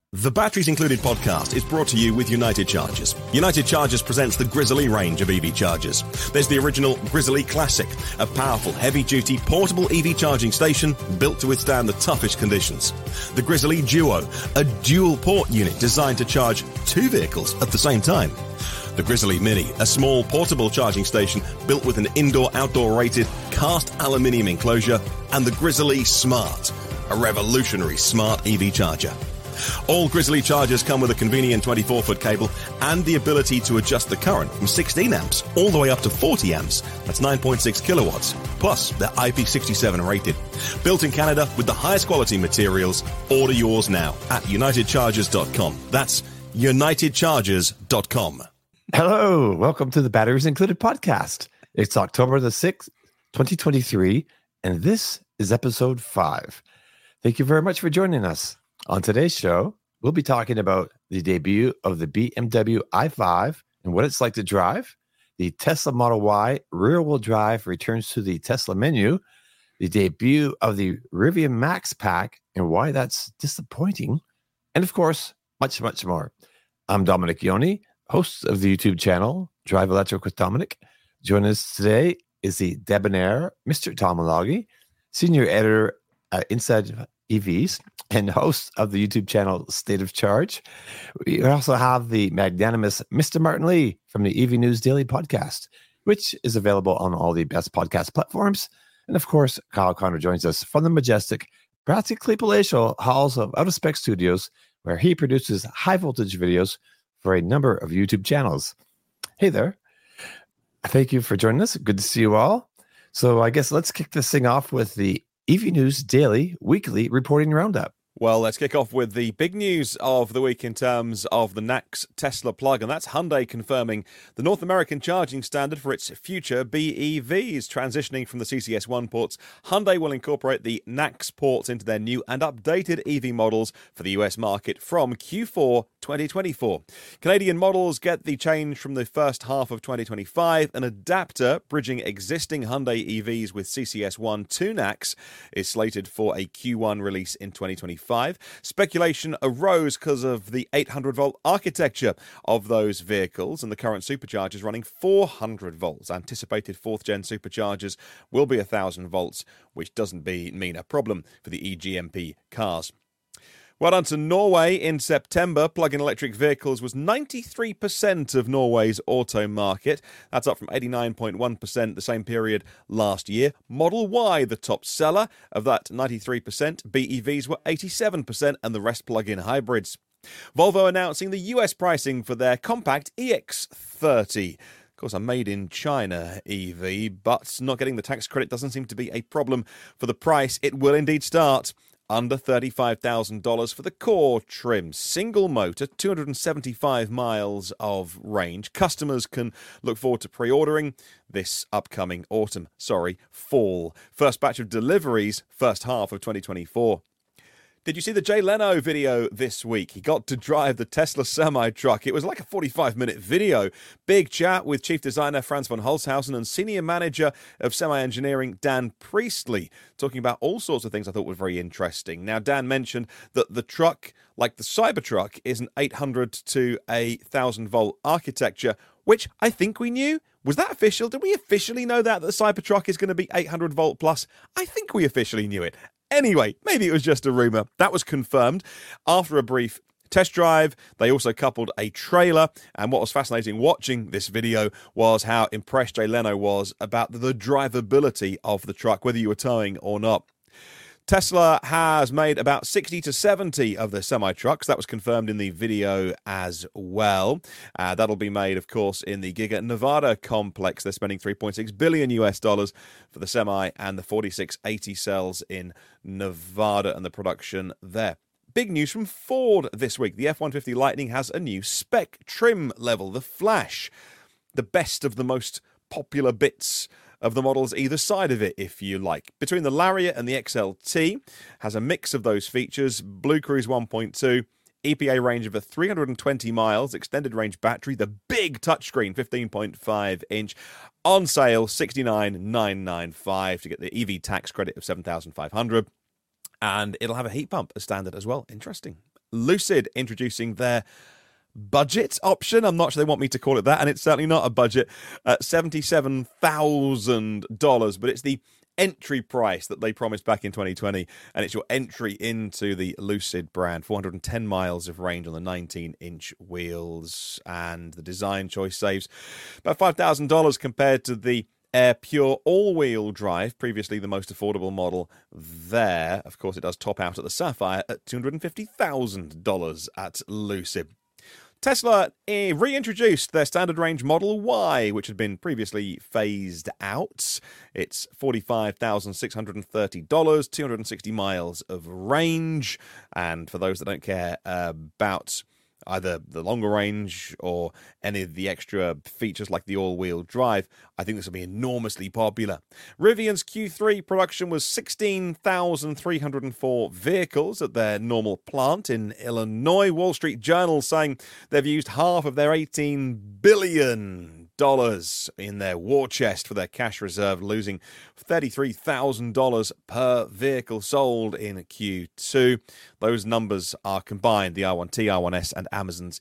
The Batteries Included podcast is brought to you with United Chargers. United Chargers presents the Grizzly range of EV chargers. There's the original Grizzly Classic, a powerful, heavy-duty, portable EV charging station built to withstand the toughest conditions. The Grizzly Duo, a dual-port unit designed to charge two vehicles at the same time. The Grizzly Mini, a small portable charging station built with an indoor-outdoor rated cast aluminium enclosure. And the Grizzly Smart, a revolutionary smart EV charger. All Grizzly chargers come with a convenient 24-foot cable and the ability to adjust the current from 16 amps all the way up to 40 amps. That's 9.6 kilowatts. Plus, they're IP67 rated. Built in Canada with the highest quality materials. Order yours now at unitedchargers.com. That's unitedchargers.com. Hello, welcome to the Batteries Included podcast. It's October the 6th, 2023, and this is episode 5. Thank you very much for joining us. On today's show, we'll be talking about the debut of the BMW i5 and what it's like to drive, the Tesla Model Y rear-wheel drive returns to the Tesla menu, the debut of the Rivian Max Pack and why that's disappointing, and of course, much, much more. I'm Dominic Yoni, host of the YouTube channel, Drive Electric with Dominic. Joining us today is the debonair Mr. Tom Malagi, senior editor at Inside EVs and host of the YouTube channel State of Charge. We also have the magnanimous Mr. Martin Lee from the EV News Daily podcast, which is available on all the best podcast platforms. And of course, Kyle Connor joins us from the majestic, practically palatial halls of Out of Spec Studios, where he produces high voltage videos for a number of YouTube channels. Hey there. Thank you for joining us. Good to see you all. So I guess let's kick this thing off with the EV News Daily Weekly Reporting Roundup. Well, let's kick off with the big news of the week in terms of the NACS Tesla plug, and that's Hyundai confirming the North American charging standard for its future BEVs. Transitioning from the CCS1 ports, Hyundai will incorporate the NACS ports into their new and updated EV models for the US market from Q4 2024. Canadian models get the change from the first half of 2025. An adapter bridging existing Hyundai EVs with CCS1 to NACS is slated for a Q1 release in 2025. Speculation arose because of the 800-volt architecture of those vehicles, and the current superchargers running 400 volts. Anticipated fourth-gen superchargers will be 1,000 volts, which doesn't mean a problem for the EGMP cars. Well done to Norway. In September, plug-in electric vehicles was 93% of Norway's auto market. That's up from 89.1% the same period last year. Model Y, the top seller. Of that 93%, BEVs were 87% and the rest plug-in hybrids. Volvo announcing the US pricing for their compact EX30. Of course, a made-in-China EV, but not getting the tax credit doesn't seem to be a problem for the price. It will indeed start under $35,000 for the core trim. Single motor, 275 miles of range. Customers can look forward to pre-ordering this upcoming fall. First batch of deliveries, first half of 2024. Did you see the Jay Leno video this week? He got to drive the Tesla semi-truck. It was like a 45-minute video. Big chat with Chief Designer Franz von Holzhausen and Senior Manager of Semi-Engineering Dan Priestley, talking about all sorts of things I thought were very interesting. Now, Dan mentioned that the truck, like the Cybertruck, is an 800 to 1,000-volt architecture, which I think we knew. Was that official? Did we officially know that the Cybertruck is going to be 800 volt plus? I think we officially knew it. Anyway, maybe it was just a rumor. That was confirmed after a brief test drive. They also coupled a trailer, and what was fascinating watching this video was how impressed Jay Leno was about the drivability of the truck, whether you were towing or not. Tesla has made about 60 to 70 of the semi-trucks. That was confirmed in the video as well. That'll be made, of course, in the Giga Nevada complex. They're spending $3.6 billion for the semi and the 4680 cells in Nevada and the production there. Big news from Ford this week. The F-150 Lightning has a new spec trim level, the Flash. The best of the most popular bits of the models either side of it, if you like. Between the Lariat and the XLT, has a mix of those features. Blue Cruise 1.2, EPA range of 320 miles, extended range battery, the big touchscreen 15.5 inch, on sale $69,995 to get the EV tax credit of $7,500, and it'll have a heat pump as standard as well. Interesting. Lucid introducing their budget option. I'm not sure they want me to call it that, and it's certainly not a budget at $77,000, but it's the entry price that they promised back in 2020, and it's your entry into the Lucid brand. 410 miles of range on the 19-inch wheels, and the design choice saves about $5,000 compared to the Air Pure all-wheel drive, previously the most affordable model there. Of course, it does top out at the Sapphire at $250,000 at Lucid. Tesla reintroduced their standard range Model Y, which had been previously phased out. It's $45,630, 260 miles of range. And for those that don't care about either the longer range or any of the extra features like the all-wheel drive, I think this will be enormously popular. Rivian's Q3 production was 16,304 vehicles at their normal plant in Illinois. Wall Street Journal saying they've used half of their $18 billion in their war chest for their cash reserve, losing $33,000 per vehicle sold in Q2. Those numbers are combined, the R1T, R1S, and Amazon's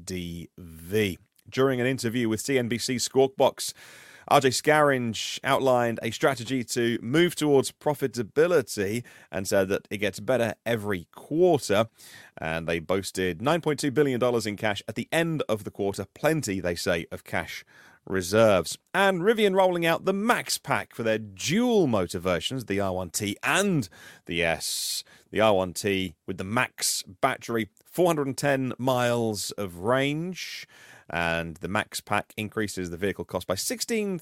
EDV. During an interview with CNBC's Squawk Box, RJ Scaringe outlined a strategy to move towards profitability and said that it gets better every quarter. And they boasted $9.2 billion in cash at the end of the quarter. Plenty, they say, of cash reserves. And Rivian rolling out the Max Pack for their dual motor versions, the R1T and the S. The R1T with the Max battery, 410 miles of range. And the Max Pack increases the vehicle cost by $16,000.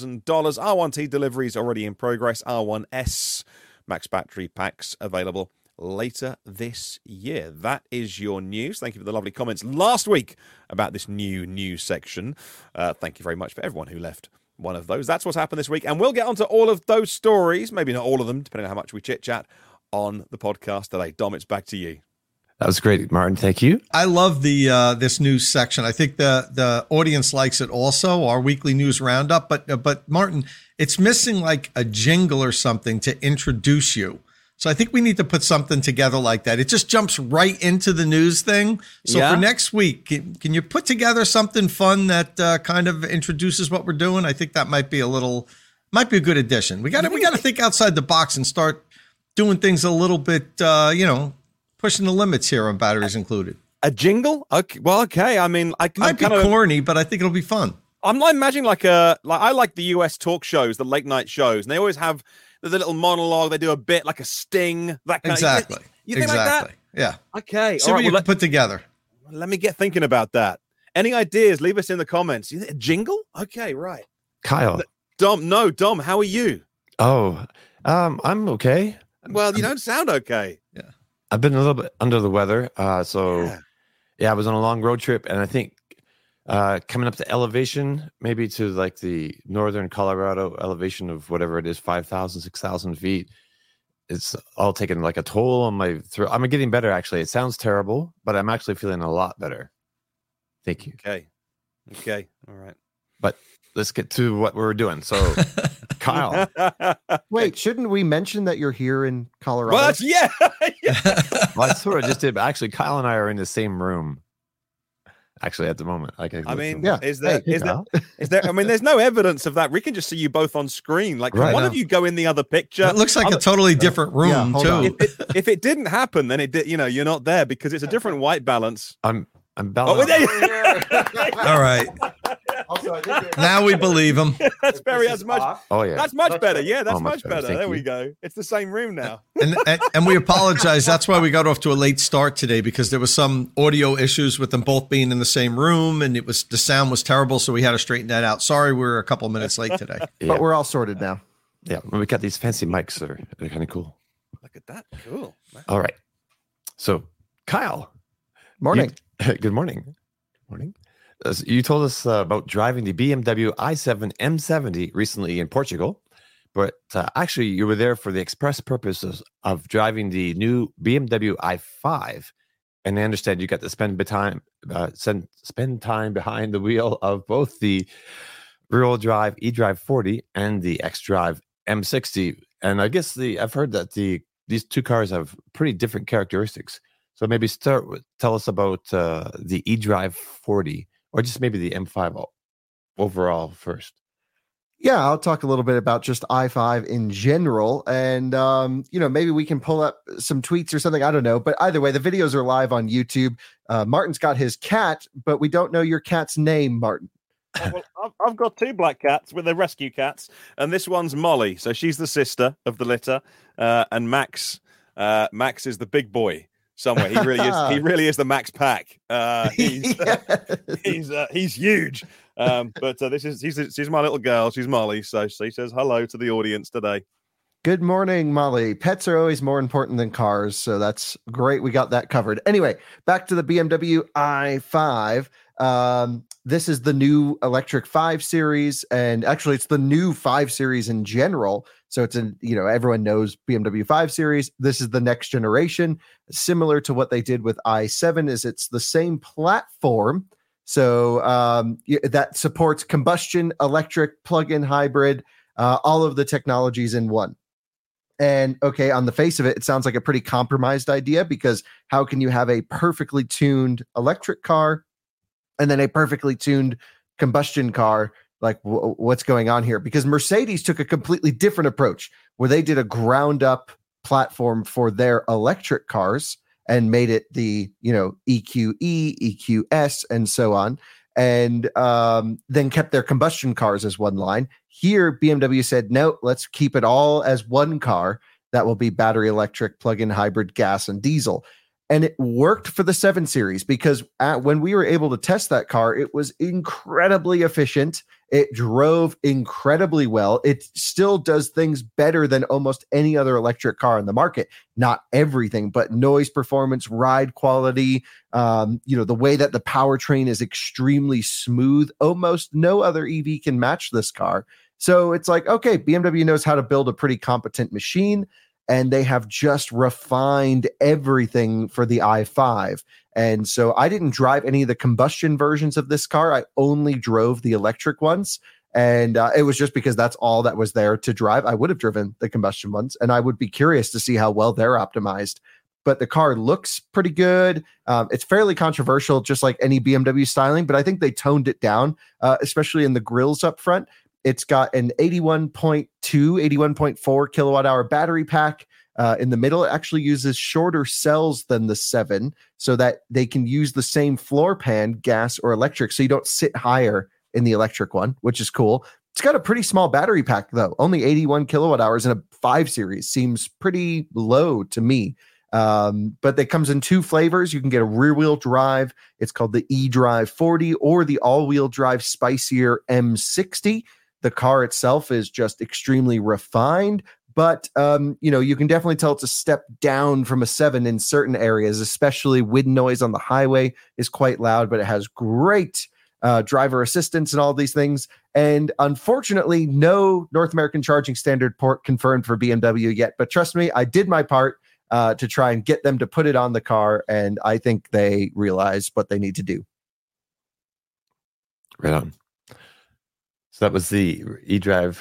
R1T deliveries already in progress. R1S Max battery packs available later this year. That is your news. Thank you for the lovely comments last week about this new news section. Thank you very much for everyone who left one of those. That's what's happened this week. And we'll get onto all of those stories, maybe not all of them, depending on how much we chit-chat on the podcast today. Dom, it's back to you. That was great, Martin. Thank you. I love the this news section. I think the audience likes it also, our weekly news roundup. But Martin, it's missing like a jingle or something to introduce you. So I think we need to put something together like that. It just jumps right into the news thing. So for next week, can you put together something fun that kind of introduces what we're doing? I think that might be a good addition. We got to think outside the box and start doing things a little bit, pushing the limits here on Batteries Included. A jingle? Okay. Well, okay. I mean, might be corny, but I think it'll be fun. I'm not imagining I like the US talk shows, the late night shows, and they always have the little monologue. They do a bit like a sting. That kind exactly. Of, you think exactly. Like that? Yeah. Okay. See what you can put together. Let me get thinking about that. Any ideas? Leave us in the comments. A jingle? Okay, right. Kyle. Dom, how are you? Oh, I'm okay. Well, you don't sound okay. Yeah. I've been a little bit under the weather. I was on a long road trip, and I think coming up to elevation, maybe to like the northern Colorado elevation of whatever it is, 5,000, 6,000 feet, it's all taking like a toll on my throat. I'm getting better, actually. It sounds terrible, but I'm actually feeling a lot better. Thank you. Okay. All right. But let's get to what we're doing. So, Kyle. Wait, shouldn't we mention that you're here in Colorado? Well, yeah. Well, I sort of just did, but actually, Kyle and I are in the same room. Actually, at the moment, is there? I mean, there's no evidence of that. We can just see you both on screen. Like, one of you go in the other picture. It looks like a totally different room too. If it didn't happen, then it did. You're not there because it's a different white balance. I'm balanced. All right. Also, now we believe him. That's much. Oh yeah, that's much better. Yeah, that's much better. There we go. It's the same room now. And we apologize. That's why we got off to a late start today, because there was some audio issues with them both being in the same room, and the sound was terrible, so we had to straighten that out. Sorry, we're a couple of minutes late today. But we're all sorted now. Yeah, we got these fancy mics that are kind of cool. Look at that. Cool. All right. So, Kyle. Morning. Good morning. Morning. You told us about driving the BMW i7 M70 recently in Portugal, but actually you were there for the express purposes of driving the new BMW i5, and I understand you got to spend time behind the wheel of both the rear-wheel drive eDrive 40 and the xDrive M60, and I guess I've heard that these two cars have pretty different characteristics. So maybe tell us about the eDrive 40, or just maybe the M5 overall first. Yeah, I'll talk a little bit about just i5 in general. And, maybe we can pull up some tweets or something. I don't know. But either way, the videos are live on YouTube. Martin's got his cat, but we don't know your cat's name, Martin. Well, I've got two black cats with the rescue cats, and this one's Molly. So she's the sister of the litter, and Max is the big boy somewhere. He really is. He really is the Max Pack. He's huge. But she's my little girl. She's Molly. So she says hello to the audience today. Good morning, Molly. Pets are always more important than cars, so that's great. We got that covered. Anyway, back to the BMW i5. This is the new electric 5 Series, and actually it's the new 5 Series in general. So it's everyone knows BMW 5 Series. This is the next generation, similar to what they did with i7. Is it's the same platform. So that supports combustion, electric, plug-in hybrid, all of the technologies in one. And okay, on the face of it, it sounds like a pretty compromised idea, because how can you have a perfectly tuned electric car and then a perfectly tuned combustion car? Like, what's going on here? Because Mercedes took a completely different approach, where they did a ground up platform for their electric cars and made it the, EQE, EQS, and so on. And then kept their combustion cars as one line. Here, BMW said, no, let's keep it all as one car that will be battery electric, plug-in hybrid, gas, and diesel. And it worked for the 7 Series, because when we were able to test that car, it was incredibly efficient. It drove incredibly well. It still does things better than almost any other electric car in the market. Not everything, but noise performance, ride quality, the way that the powertrain is extremely smooth. Almost no other EV can match this car. So it's like, okay, BMW knows how to build a pretty competent machine, and they have just refined everything for the i5. And so I didn't drive any of the combustion versions of this car. I only drove the electric ones. And it was just because that's all that was there to drive. I would have driven the combustion ones, and I would be curious to see how well they're optimized. But the car looks pretty good. It's fairly controversial, just like any BMW styling, but I think they toned it down, especially in the grills up front. It's got an 81.4 kilowatt hour battery pack. In the middle, it actually uses shorter cells than the 7, so that they can use the same floor pan, gas or electric, so you don't sit higher in the electric one, which is cool. It's got a pretty small battery pack, though. Only 81 kilowatt hours in a 5 Series seems pretty low to me. But it comes in 2 flavors. You can get a rear-wheel drive. It's called the eDrive 40, or the all-wheel drive spicier M60. The car itself is just extremely refined, but you can definitely tell it's a step down from a 7 in certain areas, especially wind noise on the highway is quite loud, but it has great driver assistance and all these things. And unfortunately, no North American charging standard port confirmed for BMW yet. But trust me, I did my part to try and get them to put it on the car, and I think they realize what they need to do. Right on. So that was the eDrive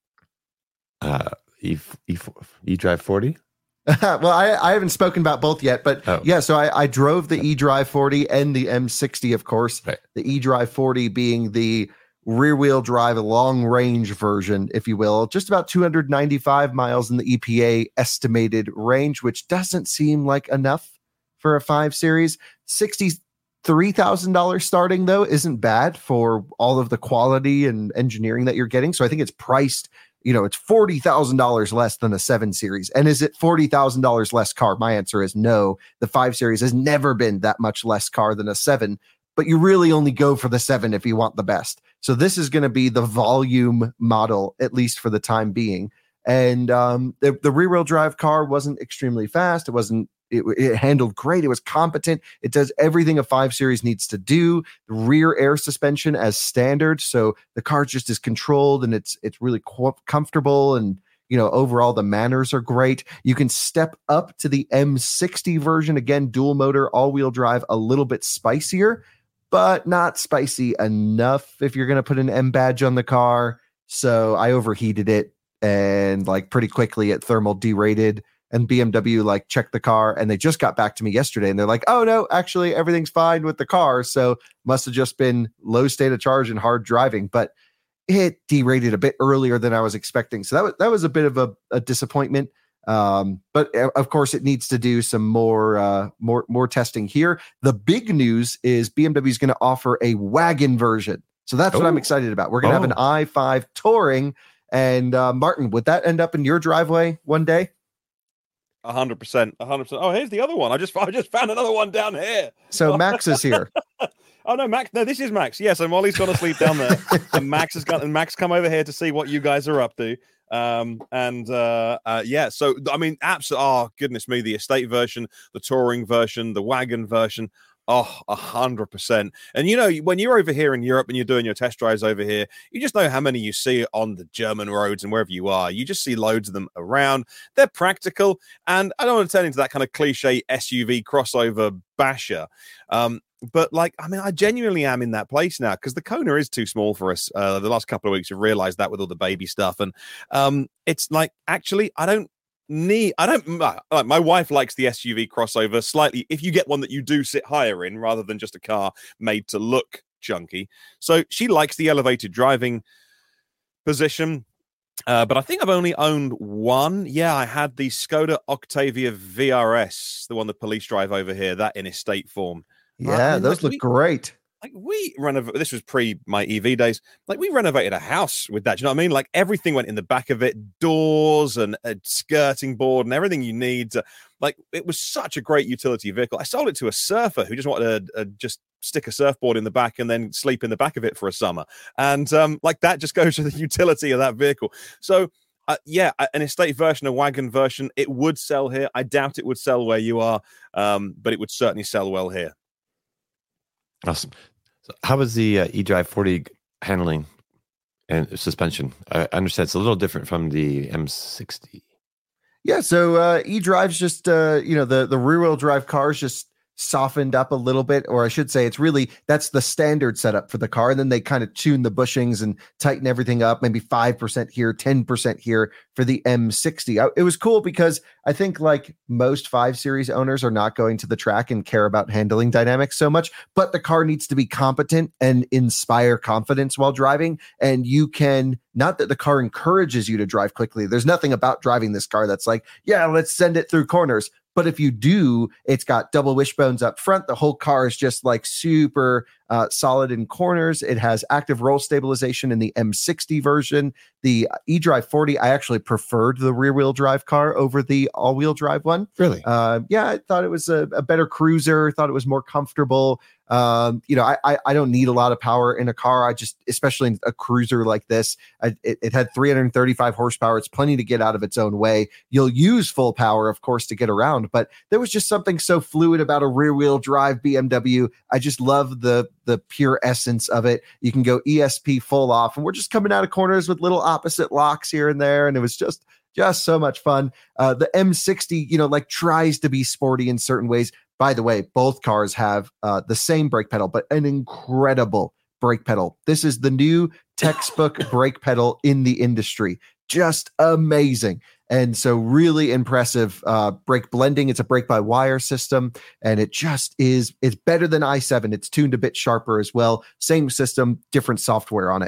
eDrive 40. Well, I haven't spoken about both yet, but yeah, so I drove the eDrive 40 and the M60, of course. Right. The eDrive 40 being the rear-wheel drive long-range version, if you will, just about 295 miles in the EPA estimated range, which doesn't seem like enough for a 5 Series. $63,000 starting, though, isn't bad for all of the quality and engineering that you're getting. So I think it's priced, it's $40,000 less than a 7 Series. And is it $40,000 less car? My answer is no. The 5 Series has never been that much less car than a 7, but you really only go for the 7 if you want the best. So this is going to be the volume model, at least for the time being. And the rear-wheel drive car wasn't extremely fast. It handled great. It was competent. It does everything a 5 Series needs to do. The rear air suspension as standard, so the car just is controlled, and it's really comfortable. And overall the manners are great. You can step up to the M60 version, again dual motor, all-wheel drive, a little bit spicier, but not spicy enough if you're going to put an M badge on the car. So I overheated it, and pretty quickly it thermal derated. and BMW like checked the car, and they just got back to me yesterday, and they're like, oh no, actually everything's fine with the car. So must have just been low state of charge and hard driving, but it derated a bit earlier than I was expecting. So that was a bit of a disappointment. But of course it needs to do some more testing here. The big news is BMW is going to offer a wagon version. So that's what I'm excited about. We're going to have an i5 Touring. And Martin, would that end up in your driveway one day? 100%. Oh, here's the other one. I just found another one down here. So Max is here. Oh no, Max! No, this is Max. Yes, and Molly's gone to sleep down there, and Max come over here to see what you guys are up to. Yeah. So I mean, absolutely. Oh goodness me, the estate version, the touring version, the wagon version. Oh, 100%. And you know, when you're over here in Europe and you're doing your test drives over here, you just know how many you see on the German roads and wherever you are. You just see loads of them around. They're practical, and I don't want to turn into that kind of cliche SUV crossover basher. But like, I mean, I genuinely am in that place now because the Kona is too small for us. The last couple of weeks, we've realized that with all the baby stuff. And it's like, actually, like my wife likes the SUV crossover slightly if you get one that you do sit higher in rather than just a car made to look chunky. So she likes the elevated driving position. But I think I've only owned one. Yeah, I had the Skoda Octavia VRS, the one the police drive over here, that in estate form. Yeah, those look great. Like we renovated, this was pre my EV days. Like we renovated a house with that. Do you know what I mean? Like everything went in the back of it, doors and a skirting board and everything you need. Like it was such a great utility vehicle. I sold it to a surfer who just wanted to just stick a surfboard in the back and then sleep in the back of it for a summer. And like that just goes to the utility of that vehicle. So yeah, an estate version, a wagon version, it would sell here. I doubt it would sell where you are, but it would certainly sell well here. Awesome. So how was the eDrive 40 handling and suspension? I understand it's a little different from the M60. Yeah, so eDrive's just, the rear-wheel drive cars just softened up a little bit, or I should say that's the standard setup for the car. And then they kind of tune the bushings and tighten everything up, maybe 5% here, 10% here for the M60. It was cool because I think like most 5 Series owners are not going to the track and care about handling dynamics so much, but the car needs to be competent and inspire confidence while driving. And you can, not that the car encourages you to drive quickly. There's nothing about driving this car that's like, yeah, let's send it through corners. But if you do, it's got double wishbones up front. The whole car is just like super solid in corners. It has active roll stabilization in the M60 version. The eDrive 40, I actually preferred the rear-wheel drive car over the all-wheel drive one. Really? Yeah, I thought it was a better cruiser. Thought it was more comfortable. I don't need a lot of power in a car. Especially in a cruiser like this, it had 335 horsepower. It's plenty to get out of its own way. You'll use full power, of course, to get around, but there was just something so fluid about a rear-wheel drive BMW. I just love the pure essence of it. You can go ESP full off, and we're just coming out of corners with little opposite locks here and there, and it was just so much fun. The M60, tries to be sporty in certain ways. By the way, both cars have the same brake pedal, but an incredible brake pedal. This is the new textbook brake pedal in the industry. Just amazing. And so really impressive brake blending. It's a brake-by-wire system, and it's better than i7. It's tuned a bit sharper as well. Same system, different software on it.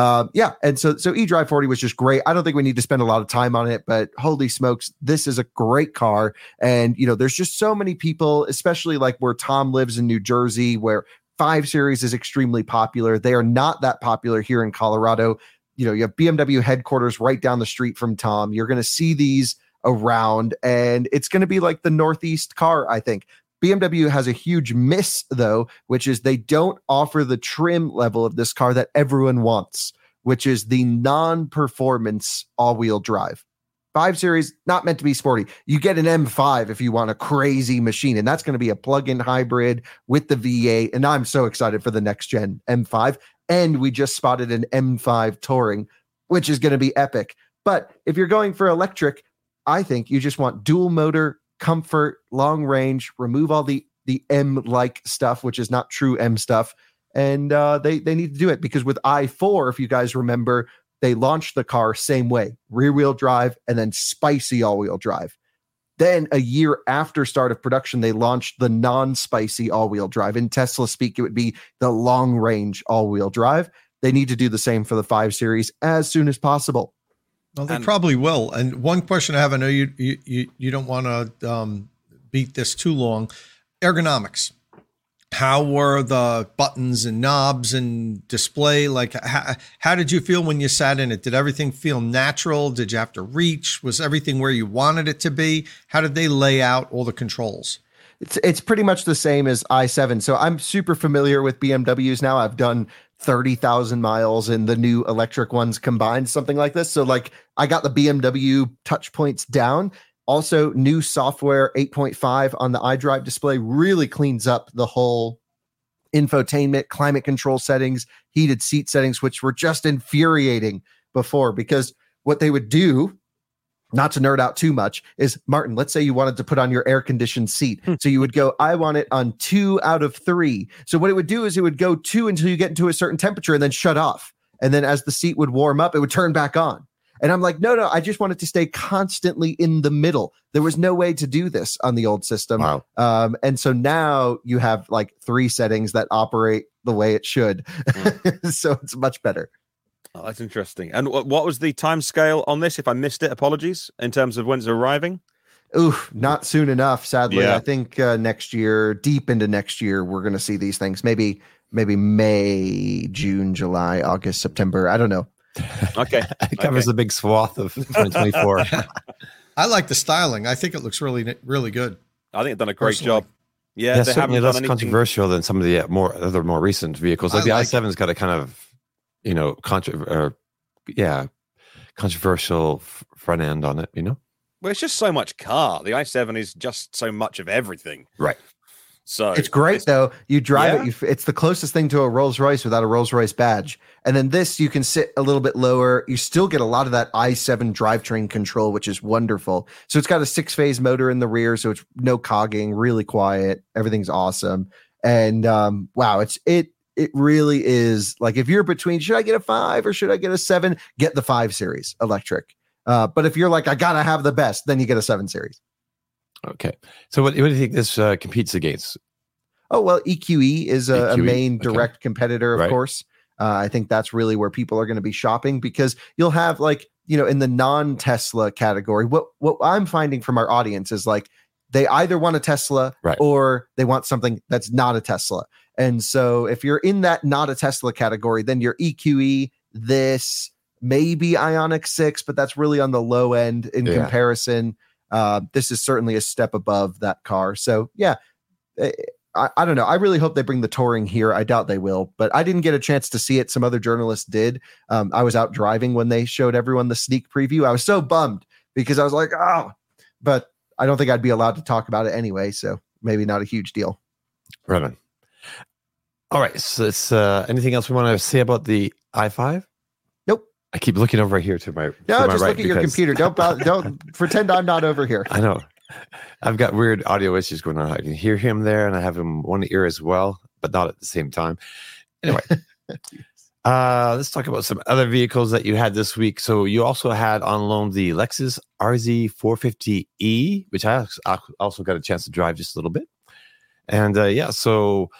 And so eDrive 40 was just great. I don't think we need to spend a lot of time on it, but holy smokes, this is a great car. And, there's just so many people, especially like where Tom lives in New Jersey, where 5 Series is extremely popular. They are not that popular here in Colorado. You have BMW headquarters right down the street from Tom. You're going to see these around, and it's going to be like the Northeast car, I think. BMW has a huge miss, though, which is they don't offer the trim level of this car that everyone wants, which is the non-performance all-wheel drive. 5 Series, not meant to be sporty. You get an M5 if you want a crazy machine, and that's going to be a plug-in hybrid with the V8, and I'm so excited for the next-gen M5. And we just spotted an M5 Touring, which is going to be epic. But if you're going for electric, I think you just want dual motor, comfort, long range, remove all the M-like stuff, which is not true M stuff. And they need to do it because with i4, if you guys remember, they launched the car same way, rear-wheel drive and then spicy all-wheel drive. Then a year after start of production, they launched the non-spicy all-wheel drive. In Tesla speak, it would be the long-range all-wheel drive. They need to do the same for the 5 Series as soon as possible. Well, they probably will. And one question I have, I know you don't want to beat this too long. Ergonomics. How were the buttons and knobs and display? Like, how did you feel when you sat in it? Did everything feel natural? Did you have to reach? Was everything where you wanted it to be? How did they lay out all the controls? It's pretty much the same as i7. So I'm super familiar with BMWs now. I've done 30,000 miles in the new electric ones combined, something like this. So like I got the BMW touch points down. Also, new software 8.5 on the iDrive display really cleans up the whole infotainment, climate control settings, heated seat settings, which were just infuriating before, because what they would do, not to nerd out too much, is, Martin, let's say you wanted to put on your air-conditioned seat. So you would go, I want it on 2 out of 3. So what it would do is it would go 2 until you get into a certain temperature and then shut off. And then as the seat would warm up, it would turn back on. And I'm like, no, I just want it to stay constantly in the middle. There was no way to do this on the old system. Wow. And so now you have like 3 settings that operate the way it should. So it's much better. Oh, that's interesting. And what was the time scale on this? If I missed it, apologies, in terms of when it's arriving? Ooh, not soon enough, sadly. Yeah. I think next year, deep into next year, we're going to see these things. Maybe May, June, July, August, September. I don't know. Okay. It covers a big swath of 2024. I like the styling. I think it looks really, really good. I think they've done a great Personally. job. Yeah, they certainly haven't less done anything controversial than some of the more recent vehicles. Like the i7's got a kind of, controversial front end on it, Well, it's just so much car. The i7 is just so much of everything. Right. So It's great, though. You drive it. It's the closest thing to a Rolls Royce without a Rolls Royce badge. And then this, you can sit a little bit lower. You still get a lot of that i7 drivetrain control, which is wonderful. So it's got a 6-phase motor in the rear, so it's no cogging, really quiet. Everything's awesome. And wow, it really is like, if you're between, should I get a 5 or should I get a 7? Get the 5 Series electric. But if you're like, I gotta have the best, then you get a 7 Series. Okay. So what do you think this competes against? Oh, well, EQE is a main direct competitor, of Right. course. I think that's really where people are going to be shopping, because you'll have in the non-Tesla category, what I'm finding from our audience is like, they either want a Tesla or they want something that's not a Tesla. And so if you're in that not a Tesla category, then your EQE, this, maybe Ioniq 6, but that's really on the low end in comparison. This is certainly a step above that car. So yeah, I don't know. I really hope they bring the Touring here. I doubt they will, but I didn't get a chance to see it. Some other journalists did. I was out driving when they showed everyone the sneak preview. I was so bummed because I was like, oh, but I don't think I'd be allowed to talk about it anyway. So maybe not a huge deal. Right on. All right. So it's anything else we want to say about the i5? Nope. I keep looking over here to my just right look at your computer. Don't pretend I'm not over here. I know. I've got weird audio issues going on. I can hear him there, and I have him one ear as well, but not at the same time. Anyway, let's talk about some other vehicles that you had this week. So you also had on loan the Lexus RZ 450e, which I also got a chance to drive just a little bit. And so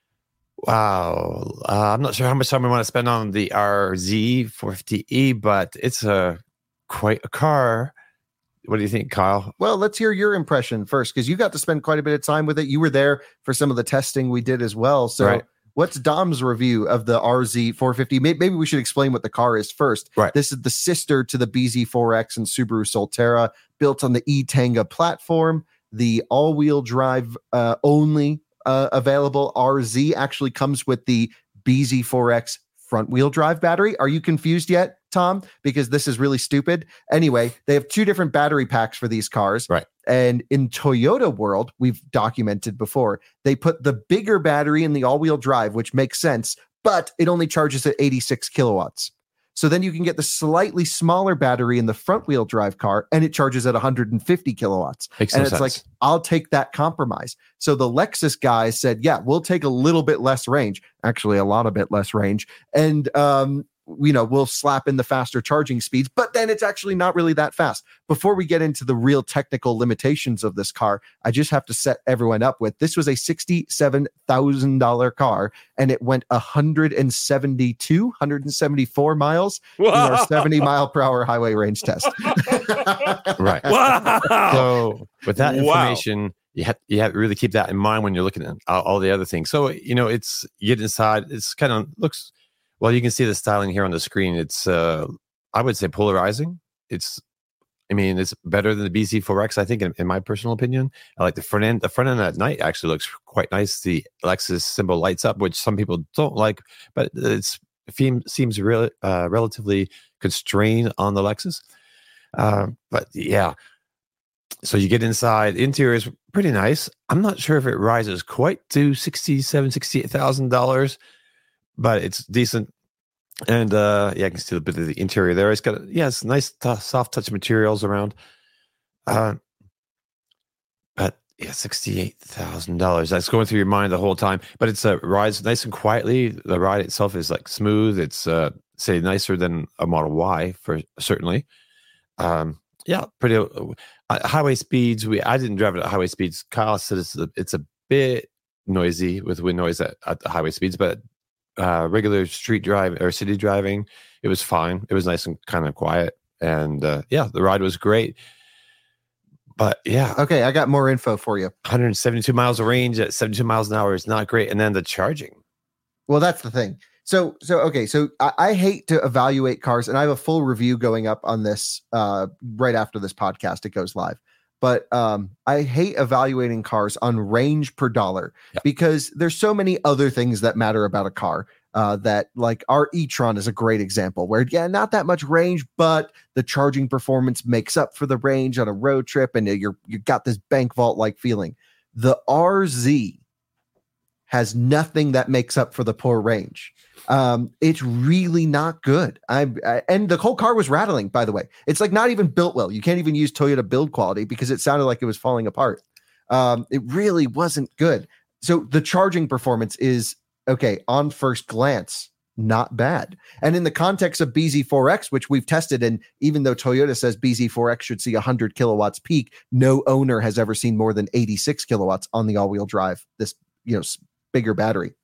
wow, I'm not sure how much time we want to spend on the RZ 450e, but it's quite a car. What do you think, Kyle? Well, let's hear your impression first, because you got to spend quite a bit of time with it. You were there for some of the testing we did as well. So what's Dom's review of the RZ 450? Maybe we should explain what the car is first. Right. This is the sister to the BZ4X and Subaru Solterra, built on the e-Tanga platform. The all-wheel drive only available RZ actually comes with the BZ4X front-wheel drive battery. Are you confused yet, Tom? Because this is really stupid. Anyway, they have 2 different battery packs for these cars. Right. And in Toyota world, we've documented before, they put the bigger battery in the all-wheel drive, which makes sense, but it only charges at 86 kilowatts. So then you can get the slightly smaller battery in the front-wheel drive car, and it charges at 150 kilowatts. Makes and no it's sense. like, I'll take that compromise. So the Lexus guys said, yeah, we'll take a little bit less range, actually a lot of bit less range, and we'll slap in the faster charging speeds, but then it's actually not really that fast. Before we get into the real technical limitations of this car, I just have to set everyone up with this was a $67,000 car, and it went 174 miles in our 70 mile per hour highway range test. Right. Wow. So with that information, you have to really keep that in mind when you're looking at all the other things. So, you get inside, it's kind of looks, well, you can see the styling here on the screen. It's, I would say polarizing. It's better than the BZ4X, I think, in my personal opinion. I like the front end. The front end at night actually looks quite nice. The Lexus symbol lights up, which some people don't like, but it seems really relatively constrained on the Lexus. But yeah, so you get inside. Interior is pretty nice. I'm not sure if it rises quite to $68,000, but it's decent. And I can see a bit of the interior there. It's got it's nice soft touch materials around. But yeah, $68,000. That's going through your mind the whole time. But it's rides nice and quietly. The ride itself is like smooth. It's say nicer than a Model Y for certainly. Pretty highway speeds. I didn't drive it at highway speeds. Kyle said it's a bit noisy with wind noise at the highway speeds, but regular street drive or city driving, it was fine. It was nice and kind of quiet, and the ride was great. But yeah, okay, I got more info for you. 172 miles of range at 72 miles an hour is not great, and then the charging. Well, that's the thing. So I hate to evaluate cars, and I have a full review going up on this right after this podcast. It goes live. But I hate evaluating cars on range per dollar because there's so many other things that matter about a car that, like, our e-tron is a great example where, not that much range, but the charging performance makes up for the range on a road trip, and you got this bank vault-like feeling. The RZ has nothing that makes up for the poor range. It's really not good. And the whole car was rattling, by the way. It's like not even built well. You can't even use Toyota build quality because it sounded like it was falling apart. It really wasn't good. So the charging performance is, okay, on first glance, not bad. And in the context of BZ4X, which we've tested, and even though Toyota says BZ4X should see 100 kilowatts peak, no owner has ever seen more than 86 kilowatts on the all-wheel drive, this bigger battery.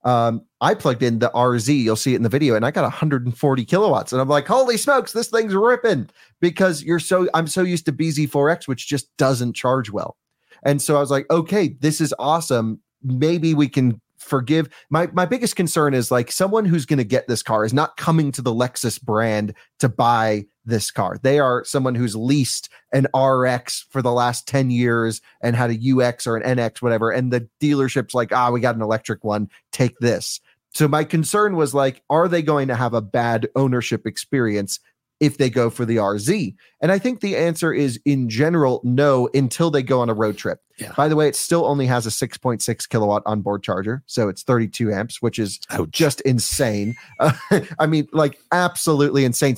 I plugged in the RZ, you'll see it in the video, and I got 140 kilowatts. And I'm like, holy smokes, this thing's ripping, because I'm so used to BZ4X, which just doesn't charge well. And so I was like, okay, this is awesome. Maybe we can forgive. My biggest concern is, like, someone who's going to get this car is not coming to the Lexus brand to buy this car. They are someone who's leased an RX for the last 10 years and had a UX or an NX, whatever. And the dealership's like, we got an electric one, take this. So my concern was, like, are they going to have a bad ownership experience if they go for the RZ? And I think the answer is, in general, no, until they go on a road trip. Yeah. By the way, it still only has a 6.6 kilowatt onboard charger. So it's 32 amps, which is just insane. I mean, like, absolutely insane.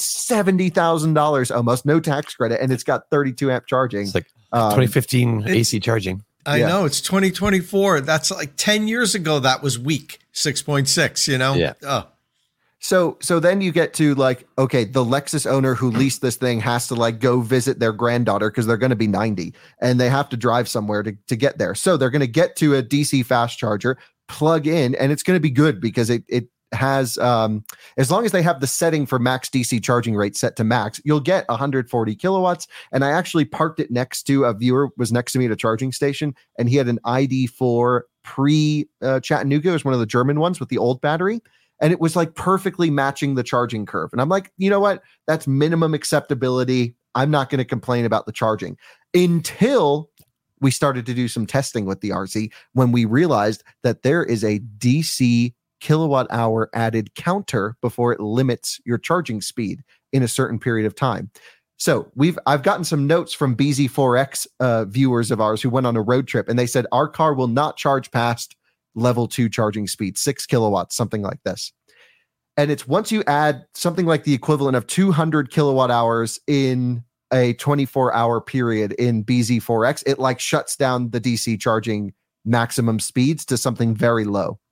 $70,000 almost, no tax credit. And it's got 32 amp charging. It's like 2015 AC charging. I know, it's 2024. That's like 10 years ago. That was weak. 6.6, Yeah. Oh. So then you get to, like, okay, the Lexus owner who leased this thing has to, like, go visit their granddaughter because they're going to be 90 and they have to drive somewhere to get there. So they're going to get to a DC fast charger, plug in, and it's going to be good because it has, as long as they have the setting for max DC charging rate set to max, you'll get 140 kilowatts. And I actually parked it next to a viewer was next to me at a charging station, and he had an ID4 Chattanooga. It was one of the German ones with the old battery. And it was, like, perfectly matching the charging curve. And I'm like, you know what? That's minimum acceptability. I'm not going to complain about the charging, until we started to do some testing with the RZ, when we realized that there is a DC kilowatt hour added counter before it limits your charging speed in a certain period of time. So I've gotten some notes from BZ4X viewers of ours who went on a road trip, and they said our car will not charge past level 2 charging speed, 6 kilowatts, something like this. And it's once you add something like the equivalent of 200 kilowatt hours in a 24-hour period in BZ4X, it, like, shuts down the DC charging maximum speeds to something very low.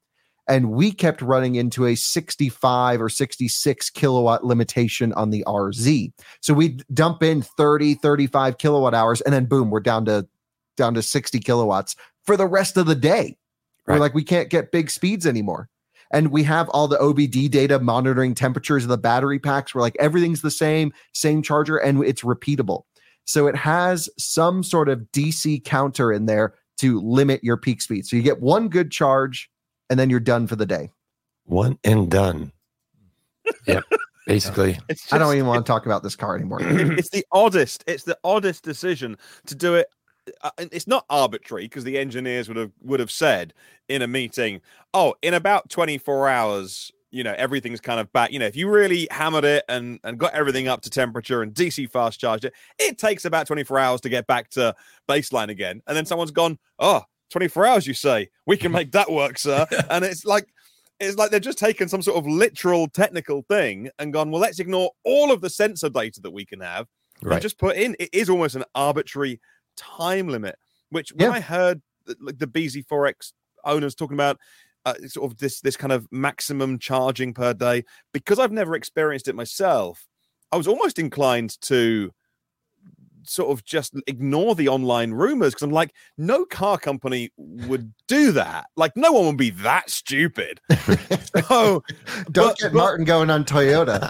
And we kept running into a 65 or 66 kilowatt limitation on the RZ. So we dump in 30, 35 kilowatt hours, and then boom, we're down to 60 kilowatts for the rest of the day. Right. We're like, we can't get big speeds anymore. And we have all the OBD data monitoring temperatures of the battery packs. We're like, everything's the same charger, and it's repeatable. So it has some sort of DC counter in there to limit your peak speed. So you get one good charge, and then you're done for the day. One and done. Yep. Basically. I don't even want to talk about this car anymore. It's the oddest decision to do it. It's not arbitrary, because the engineers would have said in a meeting, oh, in about 24 hours, everything's kind of back. If you really hammered it and got everything up to temperature and DC fast charged it, it takes about 24 hours to get back to baseline again. And then someone's gone, oh, 24 hours, you say? We can make that work, sir. And it's like they're just taken some sort of literal technical thing and gone, well, let's ignore all of the sensor data that we can have and just put in. It is almost an arbitrary time limit, which when I heard like the BZ4X owners talking about sort of this kind of maximum charging per day, because I've never experienced it myself, I was almost inclined to sort of just ignore the online rumors, because I'm like, no car company would do that. Like, no one would be that stupid. So don't get Martin going on Toyota.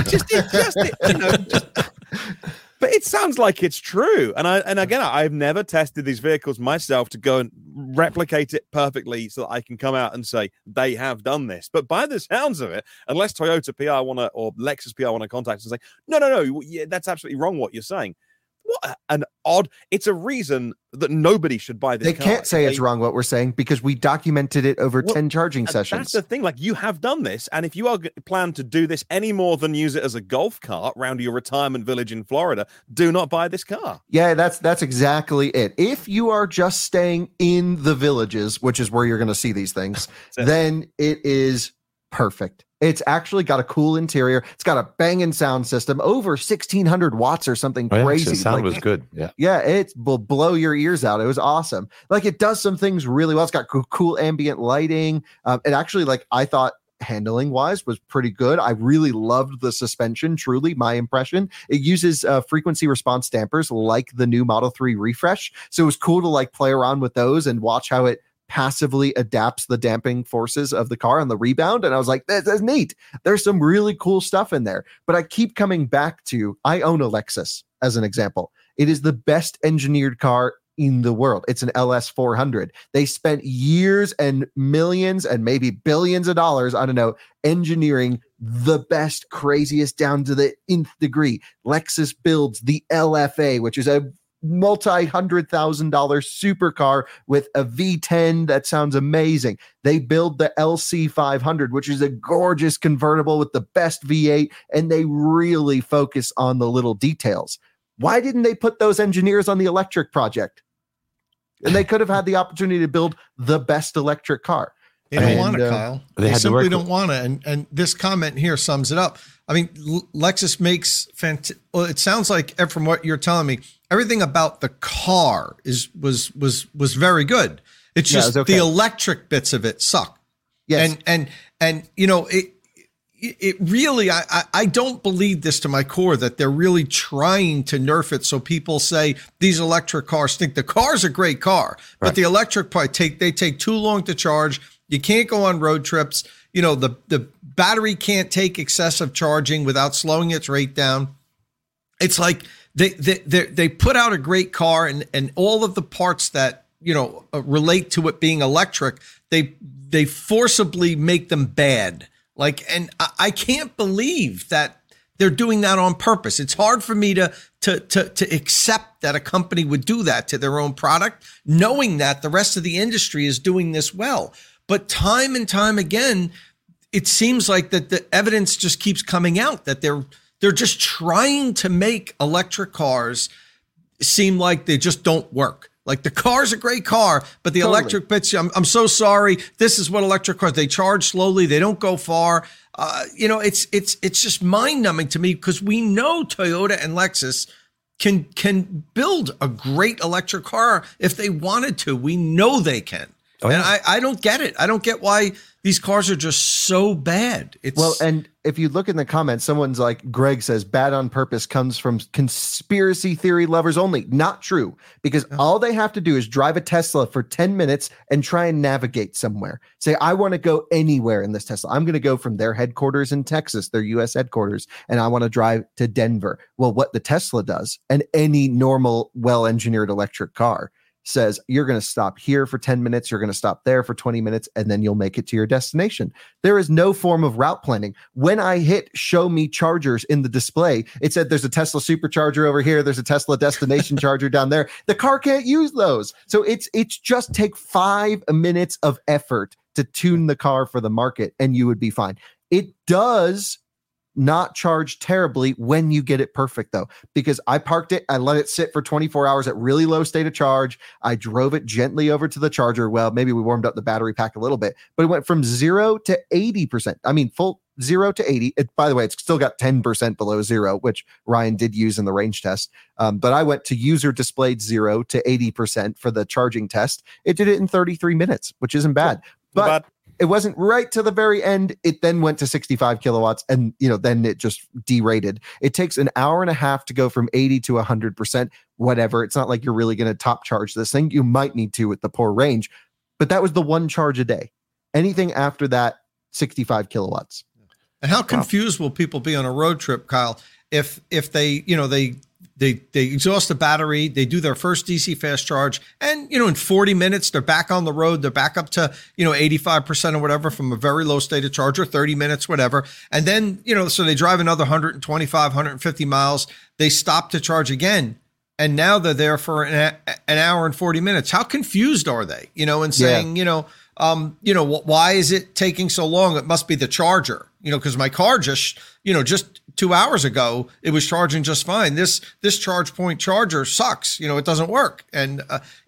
But it sounds like it's true. And again, I've never tested these vehicles myself to go and replicate it perfectly so that I can come out and say they have done this. But by the sounds of it, unless Toyota PR or Lexus PR want to contact us and say, no, that's absolutely wrong what you're saying. What an odd, it's a reason that nobody should buy this car. They can't say it's wrong what we're saying, because we documented it over 10 charging sessions. That's the thing. Like, you have done this. And if you are plan to do this any more than use it as a golf cart around your retirement village in Florida, do not buy this car. Yeah, that's exactly it. If you are just staying in the villages, which is where you're going to see these things, then it is perfect. It's actually got a cool interior. It's got a banging sound system, over 1,600 watts or something crazy. The sound was good. Yeah, it will blow your ears out. It was awesome. Like, it does some things really well. It's got cool ambient lighting. It actually, like, I thought handling wise was pretty good. I really loved the suspension. Truly, my impression. It uses frequency response dampers like the new Model 3 refresh. So it was cool to like play around with those and watch how it passively adapts the damping forces of the car on the rebound. And I was like, that's neat. There's some really cool stuff in there. But I keep coming back to, I own a Lexus as an example. It is the best engineered car in the world. It's an LS400. They spent years and millions and maybe billions of dollars, I don't know, engineering the best, craziest down to the nth degree. Lexus builds the LFA, which is a multi-$100,000 supercar with a V10 that sounds amazing. They build the LC500, which is a gorgeous convertible with the best V8, and they really focus on the little details. Why didn't they put those engineers on the electric project? And they could have had the opportunity to build the best electric car. They don't want it, Kyle. They simply don't want it. And this comment here sums it up. I mean, Lexus makes well, it sounds like, from what you're telling me, everything about the car was very good. It's just the electric bits of it suck. Yes. And it really, I don't believe this to my core, that they're really trying to nerf it. So people say these electric cars stink. The car's a great car, but the electric part they take too long to charge. You can't go on road trips. The battery can't take excessive charging without slowing its rate down. It's like they put out a great car, and all of the parts that relate to it being electric, they forcibly make them bad. Like, and I can't believe that they're doing that on purpose. It's hard for me to accept that a company would do that to their own product, knowing that the rest of the industry is doing this well. But time and time again, it seems like that the evidence just keeps coming out that they're just trying to make electric cars seem like they just don't work. Like, the car's a great car, but the electric bits, I'm so sorry. This is what electric cars, they charge slowly. They don't go far. It's just mind numbing to me, because we know Toyota and Lexus can build a great electric car if they wanted to. We know they can. Oh, And yeah. I don't get it. I don't get why these cars are just so bad. It's Well, and if you look in the comments, someone's like, Greg says, bad on purpose comes from conspiracy theory lovers only. Not true, because all they have to do is drive a Tesla for 10 minutes and try and navigate somewhere. Say, I want to go anywhere in this Tesla. I'm going to go from their headquarters in Texas, their US headquarters, and I want to drive to Denver. Well, what the Tesla does, and any normal, well-engineered electric car, says you're going to stop here for 10 minutes, you're going to stop there for 20 minutes, and then you'll make it to your destination. There is no form of route planning. When I hit show me chargers in the display, it said there's a Tesla supercharger over here, there's a Tesla destination charger down there. The car can't use those. So it's just take 5 minutes of effort to tune the car for the market and you would be fine. It does not charge terribly when you get it perfect, though, because I parked it, I let it sit for 24 hours at really low state of charge. I drove it gently over to the charger. Well, maybe we warmed up the battery pack a little bit, but it went from 0 to 80%. I mean, full 0 to 80. By the way, it's still got 10% below 0, which Ryan did use in the range test. But I went to user displayed 0 to 80% for the charging test. It did it in 33 minutes, which isn't bad. But it wasn't right to the very end. It then went to 65 kilowatts and, then it just derated. It takes an hour and a half to go from 80 to 100%, whatever. It's not like you're really going to top charge this thing. You might need to with the poor range, but that was the one charge a day. Anything after that, 65 kilowatts. And how confused will people be on a road trip, Kyle, if they, they exhaust the battery, they do their first DC fast charge, and in 40 minutes they're back on the road, they're back up to 85% or whatever from a very low state of charge, or 30 minutes, whatever, and then so they drive another 125, 150 miles, they stop to charge again, and now they're there for an hour and 40 minutes. How confused are they? And saying why is it taking so long? It must be the charger. Because my car just 2 hours ago, it was charging just fine. This charge point charger sucks. It doesn't work. And,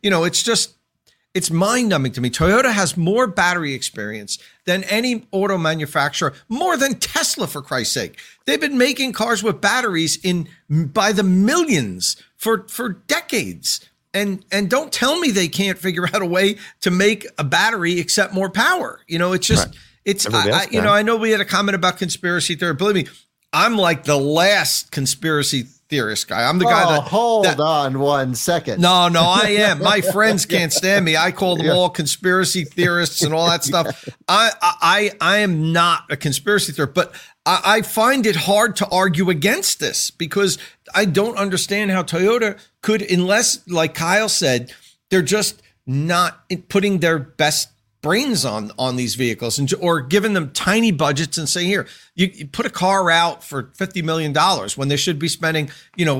it's mind numbing to me. Toyota has more battery experience than any auto manufacturer, more than Tesla, for Christ's sake. They've been making cars with batteries by the millions for decades. And don't tell me they can't figure out a way to make a battery accept more power. It's just, right. I know we had a comment about conspiracy theory. Believe me, I'm like the last conspiracy theorist guy. I'm the guy that... Hold on 1 second. No, I am. My friends can't stand me. I call them all conspiracy theorists and all that stuff. I am not a conspiracy theorist, but I find it hard to argue against this because I don't understand how Toyota could, unless, like Kyle said, they're just not putting their best brains on these vehicles or giving them tiny budgets and say, here, you put a car out for $50 million when they should be spending,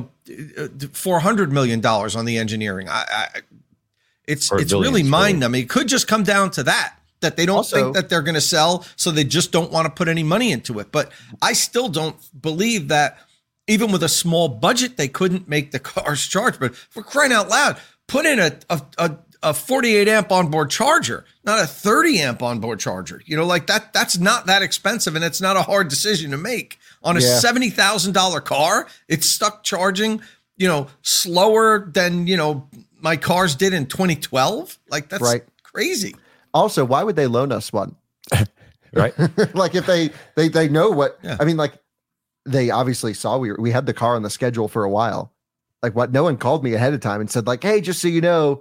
$400 million on the engineering. It's really mind numbing. It could just come down to that they don't think that they're going to sell, so they just don't want to put any money into it. But I still don't believe that even with a small budget, they couldn't make the cars charge. But for crying out loud, put in a 48 amp onboard charger, not a 30 amp onboard charger. That's not that expensive, and it's not a hard decision to make on a $70,000 car. It's stuck charging, slower than, my cars did in 2012. Like, that's right. Crazy. Also, why would they loan us one? Right. Like, if they know what, I mean, like, they obviously saw we had the car on the schedule for a while. Like, what? No one called me ahead of time and said, like, hey, just so you know.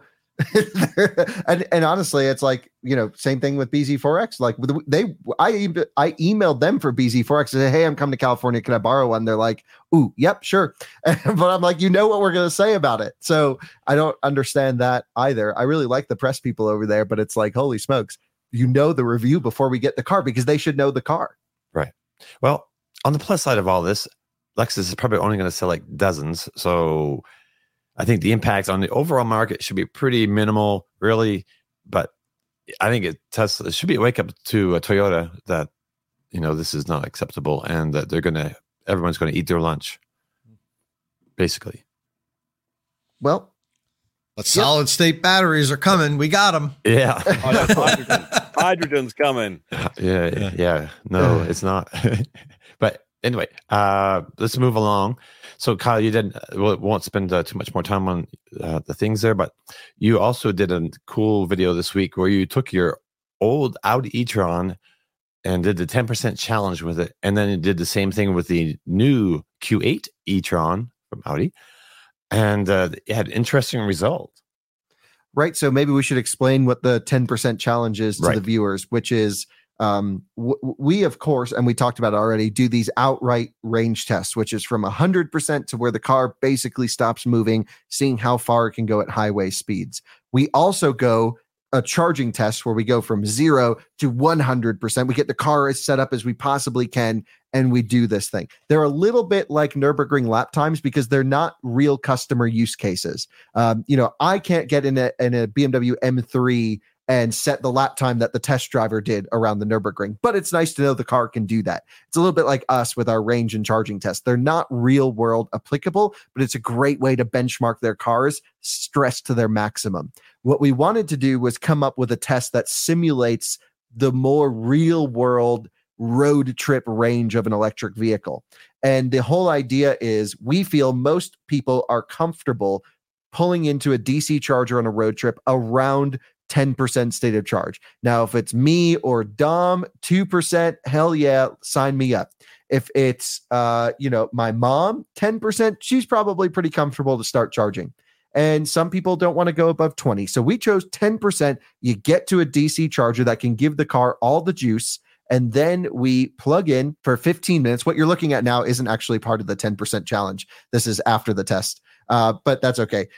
and honestly, it's like, same thing with BZ4X. Like, I emailed them for BZ4X and said, hey, I'm coming to California, can I borrow one? They're like, ooh, yep, sure. But I'm like, what we're gonna say about it. So I don't understand that either. I really like the press people over there, but it's like, holy smokes, the review before we get the car, because they should know the car. Right. Well, on the plus side of all this, Lexus is probably only going to sell like dozens. So I think the impact on the overall market should be pretty minimal, really. But I think Tesla should be a wake up to Toyota that, this is not acceptable and that everyone's going to eat their lunch, basically. Well, but solid state batteries are coming. We got them. Yeah. Hydrogen's coming. Yeah. No, it's not. But Anyway, let's move along. So, Kyle, you didn't. Won't spend too much more time on the things there, but you also did a cool video this week where you took your old Audi e-tron and did the 10% challenge with it, and then you did the same thing with the new Q8 e-tron from Audi, and it had interesting results. Right. So maybe we should explain what the 10% challenge is to Right. the viewers, which is we, of course, and we talked about it already, do these outright range tests, which is from 100% to where the car basically stops moving, seeing how far it can go at highway speeds. We also go a charging test where we go from 0 to 100%. We get the car as set up as we possibly can, and we do this thing. They're a little bit like Nürburgring lap times because they're not real customer use cases. I can't get in a BMW M3 and set the lap time that the test driver did around the Nürburgring, but it's nice to know the car can do that. It's a little bit like us with our range and charging tests. They're not real world applicable, but it's a great way to benchmark their cars stressed to their maximum. What we wanted to do was come up with a test that simulates the more real world road trip range of an electric vehicle. And the whole idea is we feel most people are comfortable pulling into a DC charger on a road trip around 10% state of charge. Now, if it's me or Dom, 2%, hell yeah, sign me up. If it's, my mom, 10%, she's probably pretty comfortable to start charging. And some people don't want to go above 20. So we chose 10%. You get to a DC charger that can give the car all the juice. And then we plug in for 15 minutes. What you're looking at now isn't actually part of the 10% challenge. This is after the test. But that's okay.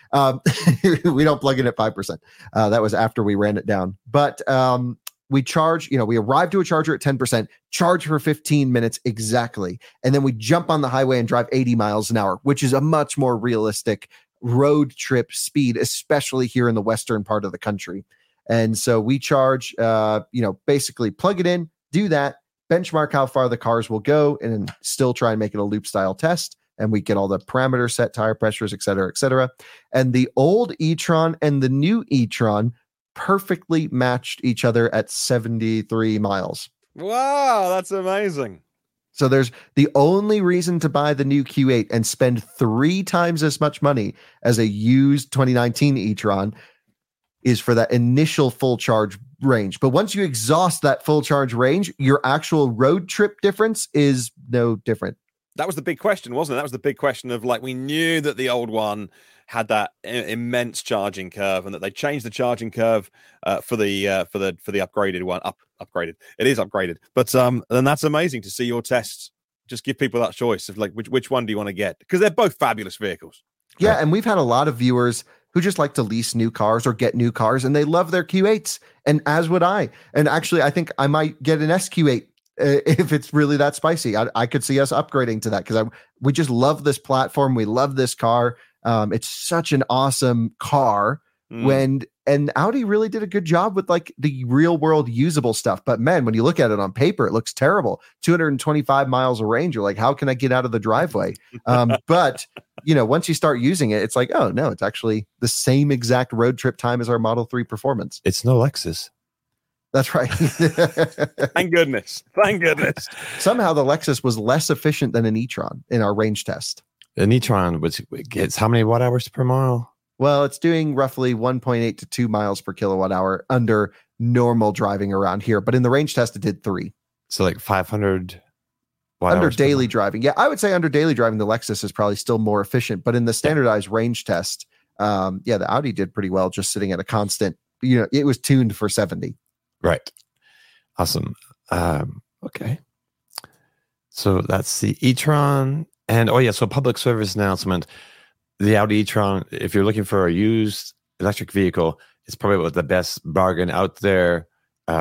We don't plug in at 5%. That was after we ran it down. But we charge, we arrive to a charger at 10%, charge for 15 minutes exactly. And then we jump on the highway and drive 80 miles an hour, which is a much more realistic road trip speed, especially here in the western part of the country. And so we charge, basically plug it in, do that, benchmark how far the cars will go, and then still try and make it a loop style test. And we get all the parameters set, tire pressures, et cetera, et cetera. And the old e-tron and the new e-tron perfectly matched each other at 73 miles. Wow, that's amazing. So there's the only reason to buy the new Q8 and spend 3 times as much money as a used 2019 e-tron is for that initial full charge range. But once you exhaust that full charge range, your actual road trip difference is no different. That was the big question, wasn't it? That was the big question of we knew that the old one had that immense charging curve, and that they changed the charging curve for the upgraded one. Upgraded. It is upgraded, but then that's amazing to see your tests just give people that choice of which one do you want to get, because they're both fabulous vehicles. Yeah, and we've had a lot of viewers who just like to lease new cars or get new cars, and they love their Q8s, and as would I. And actually, I think I might get an SQ8 if it's really that spicy. I could see us upgrading to that because we just love this platform. We love this car. It's such an awesome car. And Audi really did a good job with the real world usable stuff. But man, when you look at it on paper, it looks terrible. 225 miles of range. You're like, how can I get out of the driveway? But once you start using it, it's like, oh no, it's actually the same exact road trip time as our Model 3 Performance. It's no Lexus. That's right. Thank goodness. Thank goodness. Somehow the Lexus was less efficient than an e-tron in our range test. An e-tron gets how many watt hours per mile? Well, it's doing roughly 1.8 to 2 miles per kilowatt hour under normal driving around here. But in the range test, it did 3. So 500 watt under hours daily driving. Yeah, I would say under daily driving, the Lexus is probably still more efficient. But in the standardized range test, the Audi did pretty well just sitting at a constant, it was tuned for 70. Right. Awesome. Okay. So that's the e-tron. And so public service announcement. The Audi e-tron, if you're looking for a used electric vehicle, it's probably the best bargain out there.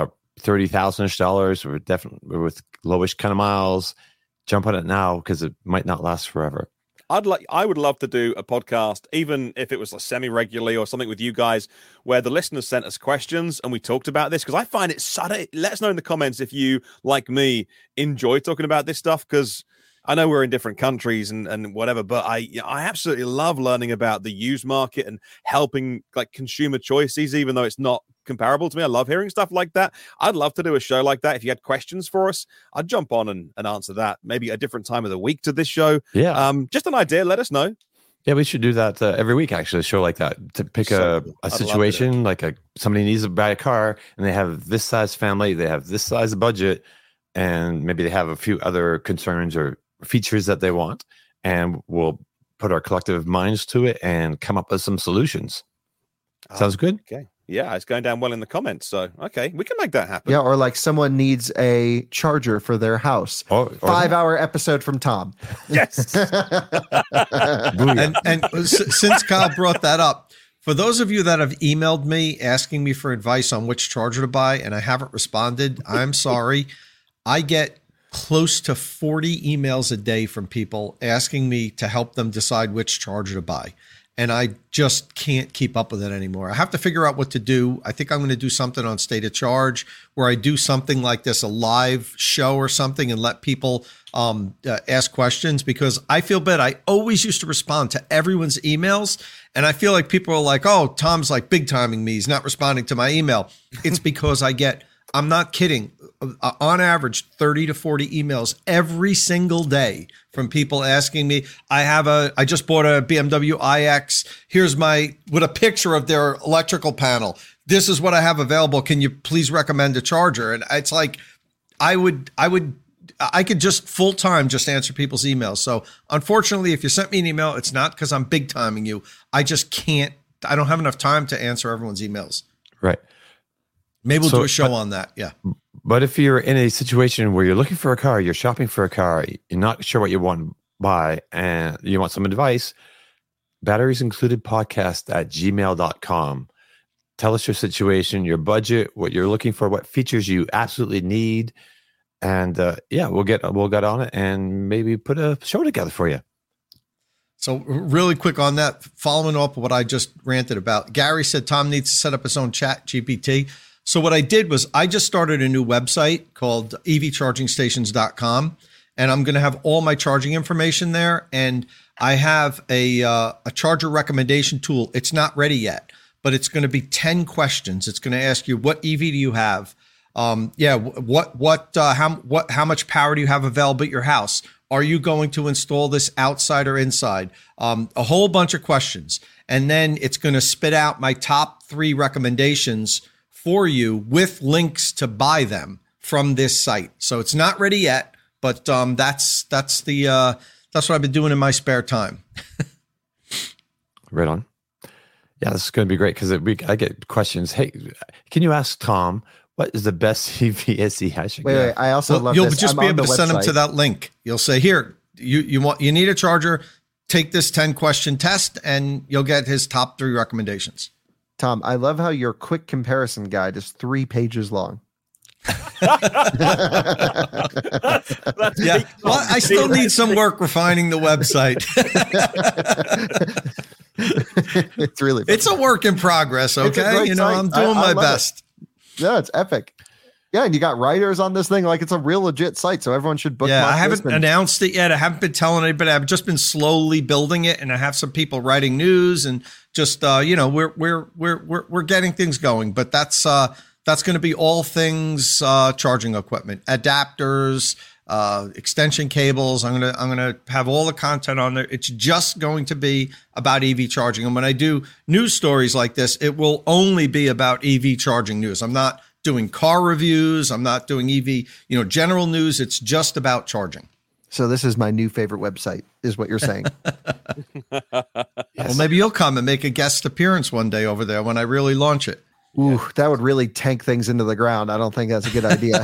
$30,000 with lowish kind of miles. Jump on it now because it might not last forever. I would love to do a podcast, even if it was semi-regularly or something with you guys, where the listeners sent us questions and we talked about this, because I find it let us know in the comments if you, like me, enjoy talking about this stuff, because I know we're in different countries and whatever, but I absolutely love learning about the used market and helping consumer choices, even though it's not comparable to me. I love hearing stuff like that. I'd love to do a show like that. If you had questions for us, I'd jump on and answer that. Maybe a different time of the week to this show. Yeah. Just an idea. Let us know. Yeah, we should do that every week, actually, a show like that, to pick a situation, like somebody needs to buy a car, and they have this size family, they have this size budget, and maybe they have a few other concerns or features that they want, and we'll put our collective minds to it and come up with some solutions. Sounds good? Okay. Yeah, it's going down well in the comments. So, okay, we can make that happen. Yeah, or like someone needs a charger for their house. Or 5-hour episode from Tom. Yes. Since Kyle brought that up, for those of you that have emailed me asking me for advice on which charger to buy and I haven't responded, I'm sorry. I get close to 40 emails a day from people asking me to help them decide which charger to buy. And I just can't keep up with it anymore. I have to figure out what to do. I think I'm going to do something on State of Charge where I do something like this, a live show or something, and let people ask questions, because I feel bad. I always used to respond to everyone's emails, and I feel like people are like, oh, Tom's like big timing me. He's not responding to my email. It's because I'm not kidding, on average 30 to 40 emails every single day from people asking me, I just bought a BMW iX. Here's with a picture of their electrical panel. This is what I have available. Can you please recommend a charger? And it's like, I could just full time just answer people's emails. So unfortunately, if you sent me an email, it's not because I'm big timing you. I just can't, I don't have enough time to answer everyone's emails. Right. Maybe we'll do a show on that. Yeah. But if you're in a situation where you're looking for a car, you're shopping for a car, you're not sure what you want to buy, and you want some advice, batteries included podcast at gmail.com. Tell us your situation, your budget, what you're looking for, what features you absolutely need. And we'll get on it and maybe put a show together for you. So really quick on that, following up what I just ranted about, Gary said Tom needs to set up his own chat GPT. So what I did was I just started a new website called evchargingstations.com, and I'm going to have all my charging information there. And I have a charger recommendation tool. It's not ready yet, but it's going to be 10 questions. It's going to ask you, what EV do you have? How much power do you have available at your house? Are you going to install this outside or inside? A whole bunch of questions. And then it's going to spit out my top 3 recommendations for you with links to buy them from this site. So it's not ready yet, but that's what I've been doing in my spare time. Right on. Yeah, this is going to be great because I get questions. Hey, can you ask Tom what is the best CVSE I should get? Wait, I also love you'll this. just I'm be able to the send them website. to that link. You'll say, here, you need a charger, take this 10 question test, and you'll get his top 3 recommendations. Tom, I love how your quick comparison guide is 3 pages long. Yeah, well, I still need some work refining the website. It's really fun. It's a work in progress, It's a okay? great site. I'm doing I my love best. Yeah, it's epic. Yeah, and you got writers on this thing. Like, it's a real legit site, so everyone should bookmark. Yeah, I haven't this and- announced it yet. I haven't been telling anybody. I've just been slowly building it, and I have some people writing news, and just we're getting things going. But that's going to be all things charging equipment, adapters, extension cables. I'm gonna have all the content on there. It's just going to be about EV charging. And when I do news stories like this, it will only be about EV charging news. I'm not doing car reviews. I'm not doing EV, general news. It's just about charging. So this is my new favorite website, is what you're saying. Well, maybe you'll come and make a guest appearance one day over there when I really launch it. Ooh, that would really tank things into the ground. I don't think that's a good idea.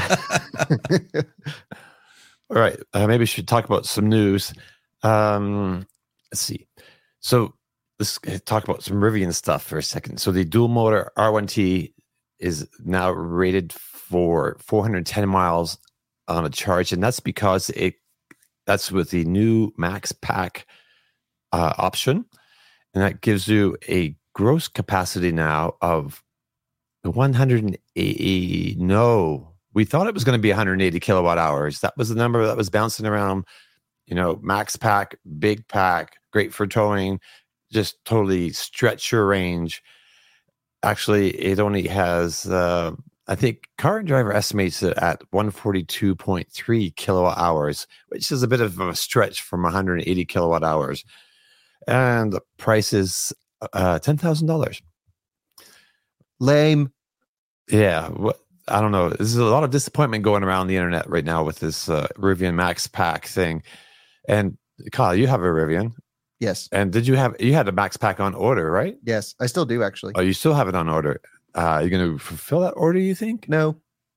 All right. Maybe we should talk about some news. Let's see. So let's talk about some Rivian stuff for a second. So the dual motor R1T is now rated for 410 miles on a charge. And that's because that's with the new Max Pack option. And that gives you a gross capacity now of 180. No, we thought it was going to be 180 kilowatt hours. That was the number that was bouncing around. Max Pack, big pack, great for towing, just totally stretch your range. Actually, it only has, I think Car and Driver estimates it at 142.3 kilowatt hours, which is a bit of a stretch from 180 kilowatt hours. And the price is $10,000. Lame. Yeah. I don't know. There's a lot of disappointment going around the internet right now with this Rivian Max Pack thing. And Kyle, you have a Rivian. Yes. And you had a Max Pack on order, right? Yes, I still do actually. Oh, you still have it on order. Are you going to fulfill that order, you think? No.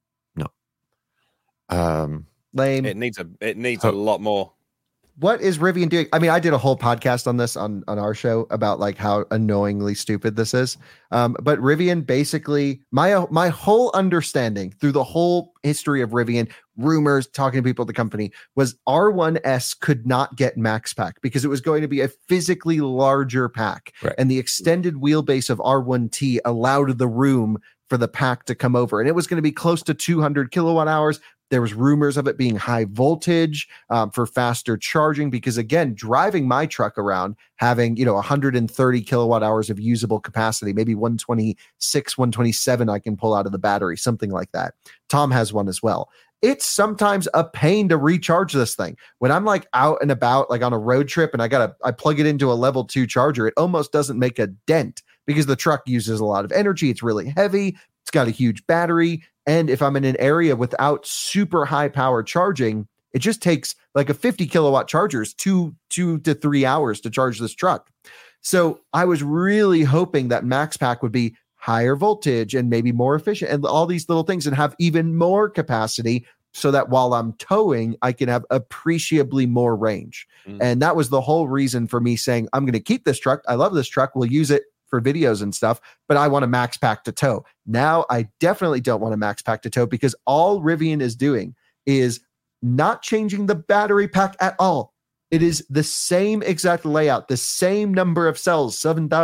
Lame. It needs a lot more. What is Rivian doing? I mean, I did a whole podcast on this on our show about like how annoyingly stupid this is. But Rivian basically, my whole understanding through the whole history of Rivian, rumors, talking to people at the company, was R1S could not get Max Pack because it was going to be a physically larger pack. Right. And the extended wheelbase of R1T allowed the room for the pack to come over. And it was going to be close to 200 kilowatt hours. There was rumors of it being high voltage for faster charging because, again, driving my truck around, having 130 kilowatt hours of usable capacity, maybe 126, 127 I can pull out of the battery, something like that. Tom has one as well. It's sometimes a pain to recharge this thing. When I'm like out and about, like on a road trip, and I plug it into a level 2 charger, it almost doesn't make a dent because the truck uses a lot of energy. It's really heavy. It's got a huge battery. And if I'm in an area without super high power charging, it just takes like a 50 kilowatt chargers 2 to 3 hours to charge this truck. So I was really hoping that Max Pack would be higher voltage and maybe more efficient and all these little things and have even more capacity so that while I'm towing, I can have appreciably more range. And that was the whole reason for me saying, I'm going to keep this truck. I love this truck. We'll use it for videos and stuff, but I want a Max Pack to tow. Now I definitely don't want a Max Pack to tow because all Rivian is doing is not changing the battery pack at all. It is the same exact layout, the same number of cells,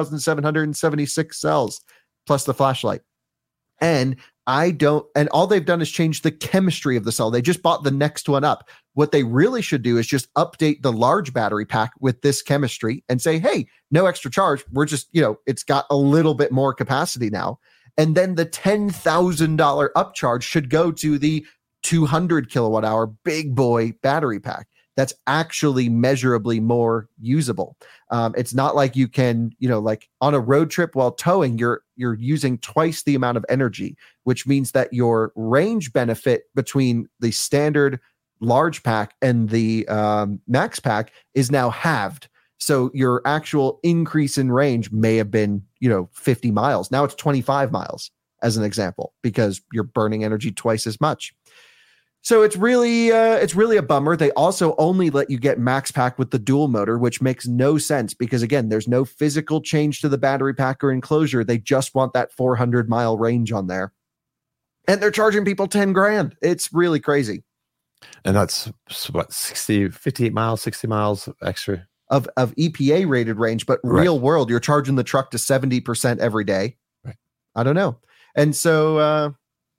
7,776 cells, plus the flashlight. And all they've done is change the chemistry of the cell. They just bought the next one up. What they really should do is just update the large battery pack with this chemistry and say, hey, no extra charge. We're just, it's got a little bit more capacity now. And then the $10,000 upcharge should go to the 200 kilowatt hour big boy battery pack. That's actually measurably more usable. It's not like you can, like on a road trip while towing, you're using twice the amount of energy, which means that your range benefit between the standard large pack and the Max Pack is now halved. So your actual increase in range may have been, 50 miles. Now it's 25 miles as an example, because you're burning energy twice as much. So it's really a bummer. They also only let you get Max Pack with the dual motor, which makes no sense because, again, there's no physical change to the battery pack or enclosure. They just want that 400-mile range on there. And they're charging people $10,000. It's really crazy. And that's what, 58 miles, 60 miles extra of EPA rated range, but real world, you're charging the truck to 70% every day. Right. I don't know. And so,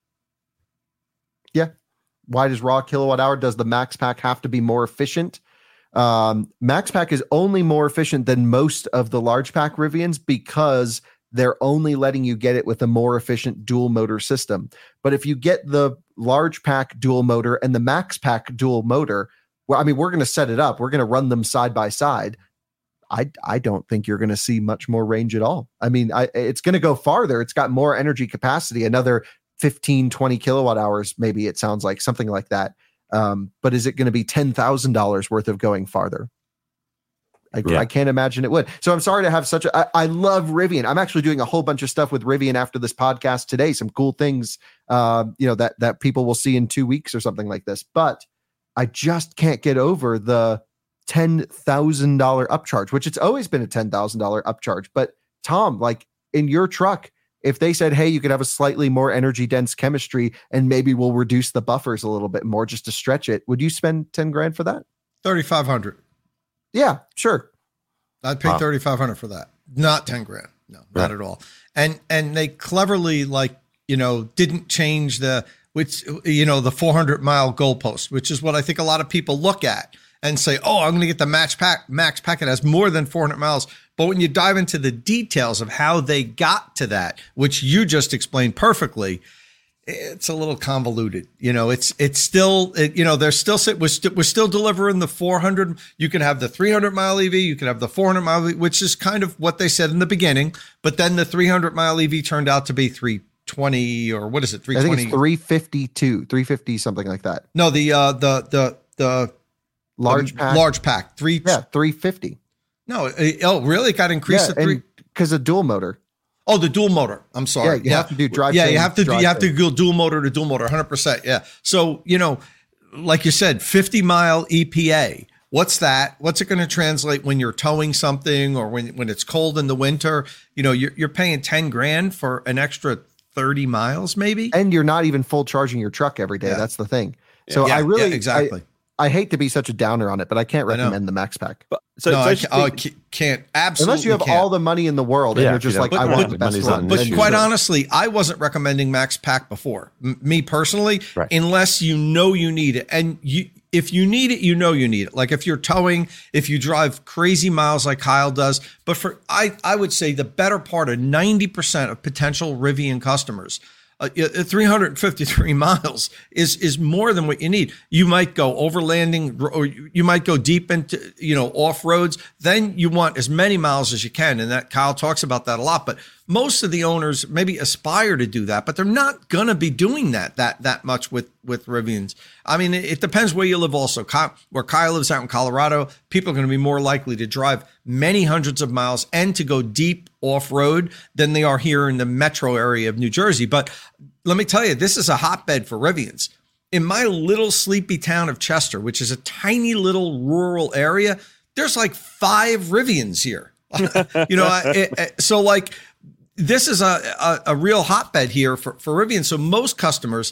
why does raw kilowatt hour? Does the Max Pack have to be more efficient? Max Pack is only more efficient than most of the large pack Rivians because they're only letting you get it with a more efficient dual motor system. But if you get the large pack dual motor and the Max Pack dual motor, well, I mean, we're going to set it up. We're going to run them side by side. I don't think you're going to see much more range at all. I mean, it's going to go farther. It's got more energy capacity, another 15, 20 kilowatt hours, maybe it sounds like something like that. But is it going to be $10,000 worth of going farther? I can't imagine it would. So I'm sorry to have I love Rivian. I'm actually doing a whole bunch of stuff with Rivian after this podcast today. Some cool things, that people will see in 2 weeks or something like this. But I just can't get over the $10,000 upcharge, which it's always been a $10,000 upcharge. But Tom, like in your truck, if they said, hey, you could have a slightly more energy dense chemistry and maybe we'll reduce the buffers a little bit more just to stretch it, would you spend $10,000 for that? $3,500. Yeah, sure. I'd pay $3,500 for that. Not $10,000. No, not at all. And they cleverly, didn't change the 400-mile goalpost, which is what I think a lot of people look at and say, oh, I'm going to get the Max Pack. It has more than 400 miles. But when you dive into the details of how they got to that, which you just explained perfectly, it's a little convoluted. It's still, they're still, we're still delivering the 400. You can have the 300-mile EV, you can have the 400-mile EV, which is kind of what they said in the beginning. But then the 300-mile EV turned out to be 320, or what is it? 320. I think it's 350, something like that. No, the large pack. Large pack. 350. No, really? It got increased to 3 because of dual motor. Oh, the dual motor. I'm sorry. Yeah, you have to do drive. Yeah, you have to go dual motor to dual motor, 100%. Yeah. So, like you said, 50-mile EPA. What's that? What's it going to translate when you're towing something, or when it's cold in the winter? You're paying $10,000 for an extra 30 miles, maybe. And you're not even full charging your truck every day. Yeah. That's the thing. So exactly. I hate to be such a downer on it, but I can't recommend the Max Pack. But I can't absolutely, unless you have all the money in the world and you're just like, I want the best one. But quite honestly, I wasn't recommending Max Pack before, me personally, unless you need it. And if you need it, you need it. Like if you're towing, if you drive crazy miles like Kyle does. But I would say the better part of 90% of potential Rivian customers, 353 miles is more than what you need. You might go overlanding, or you might go deep into, off roads. Then you want as many miles as you can. And that Kyle talks about that a lot, but most of the owners maybe aspire to do that, but they're not going to be doing that much with Rivians. I mean, it depends where you live also. Where Kyle lives out in Colorado, people are going to be more likely to drive many hundreds of miles and to go deep off-road than they are here in the metro area of New Jersey. But let me tell you, this is a hotbed for Rivians. In my little sleepy town of Chester, which is a tiny little rural area, there's like 5 Rivians here. So like, this is a real hotbed here for Rivian. So most customers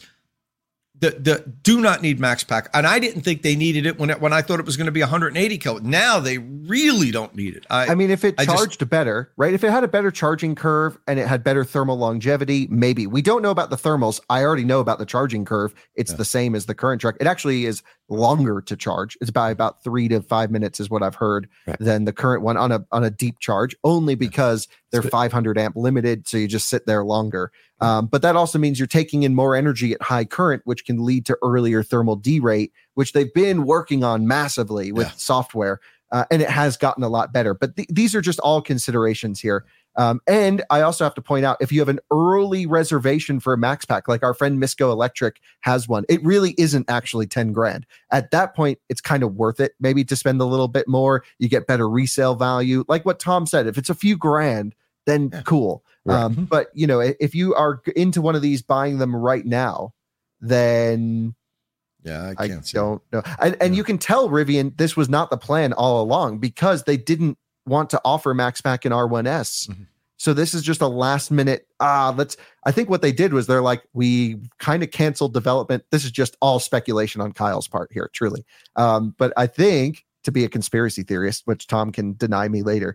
do not need Max Pack. And I didn't think they needed it when I thought it was going to be 180 kilowatt. Now they really don't need it. I mean, if it charged better, right? If it had a better charging curve and it had better thermal longevity, maybe. We don't know about the thermals. I already know about the charging curve. It's the same as the current truck. It actually is longer to charge. It's by about 3 to 5 minutes is what I've heard than the current one on a deep charge, only because they're 500 amp limited. So you just sit there longer. But that also means you're taking in more energy at high current, which can lead to earlier thermal derate, which they've been working on massively with software. And it has gotten a lot better. But these are just all considerations here. And I also have to point out, if you have an early reservation for a Max Pack, like our friend Misco Electric has one, it really isn't actually $10,000. At that point, it's kind of worth it, maybe to spend a little bit more. You get better resale value. Like what Tom said, if it's a few grand, then cool. Right. But if you are into one of these, buying them right now, then I don't know. And you can tell Rivian this was not the plan all along, because they didn't want to offer Max Pack and R1S. Mm-hmm. So this is just a last minute. I think what they did was they're like, we kind of canceled development. This is just all speculation on Kyle's part here, truly. But I think, to be a conspiracy theorist, which Tom can deny me later,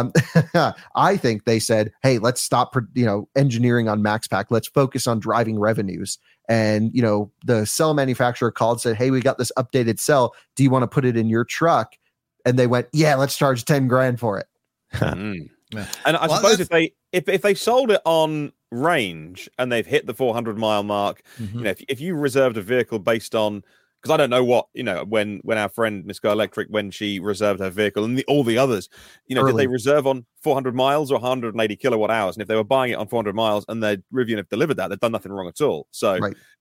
I think they said, hey, let's stop engineering on Max Pack. Let's focus on driving revenues. And the cell manufacturer called and said, hey, we got this updated cell. Do you want to put it in your truck? And they went, yeah, let's charge $10,000 for it. And I suppose if they sold it on range and they've hit the 400-mile mark, if you reserved a vehicle based on, because I don't know what, when our friend Misco Electric, when she reserved her vehicle, and all the others, did they reserve on 400 miles or 180 kilowatt hours? And if they were buying it on 400 miles and they Rivian have delivered that, they've done nothing wrong at all. So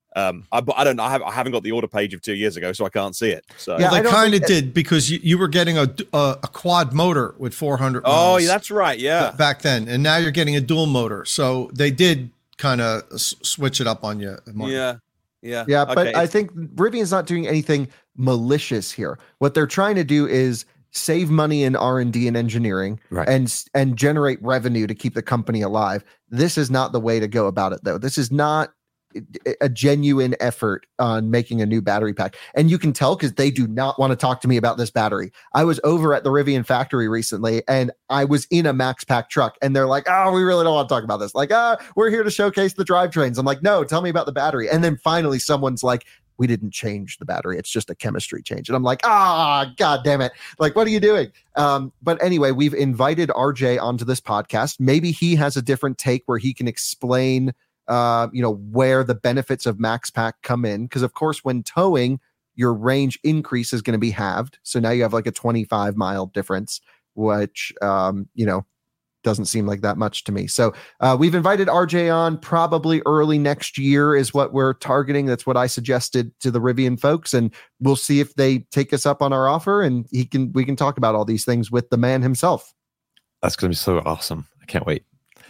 I haven't got the order page of 2 years ago, so I can't see it. So they kind of did, because you were getting a quad motor with 400 miles. Oh, yeah, that's right. Yeah. Back then. And now you're getting a dual motor. So they did kind of switch it up on you, Martin. Yeah, but I think Rivian's not doing anything malicious here. What they're trying to do is save money in R&D and engineering, and generate revenue to keep the company alive. This is not the way to go about it, though. This is not a genuine effort on making a new battery pack. And you can tell, because they do not want to talk to me about this battery. I was over at the Rivian factory recently, and I was in a Max Pack truck, and they're like, oh, we really don't want to talk about this. Like, we're here to showcase the drivetrains. I'm like, no, tell me about the battery. And then finally someone's like, we didn't change the battery. It's just a chemistry change. And I'm like, God damn it. Like, what are you doing? But anyway, we've invited RJ onto this podcast. Maybe he has a different take where he can explain, where the benefits of MaxPack come in. Because of course, when towing, your range increase is going to be halved. So now you have like a 25-mile difference, which, doesn't seem like that much to me. So we've invited RJ on probably early next year is what we're targeting. That's what I suggested to the Rivian folks. And we'll see if they take us up on our offer, and we can talk about all these things with the man himself. That's going to be so awesome. I can't wait.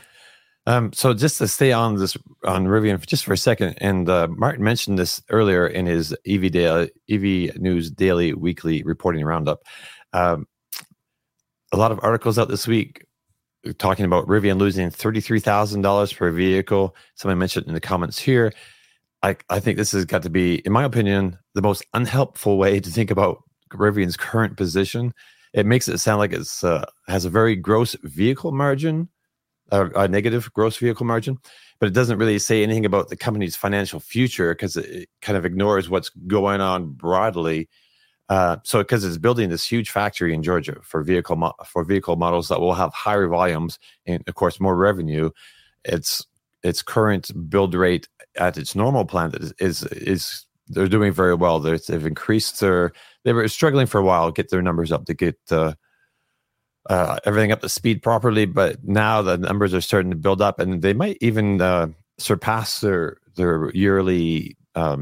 So just to stay on Rivian just for a second, and Martin mentioned this earlier in his EV News Daily Weekly Reporting Roundup. A lot of articles out this week talking about Rivian losing $33,000 per vehicle. Someone mentioned in the comments here. I think this has got to be, in my opinion, the most unhelpful way to think about Rivian's current position. It makes it sound like it's has a very gross vehicle margin, a negative gross vehicle margin, but it doesn't really say anything about the company's financial future because it kind of ignores what's going on broadly. So because it's building this huge factory in Georgia for vehicle models that will have higher volumes and of course more revenue, its current build rate at its normal plant is they're doing very well. They've increased they were struggling for a while to get their numbers up to get everything up to speed properly, but now the numbers are starting to build up, and they might even surpass their yearly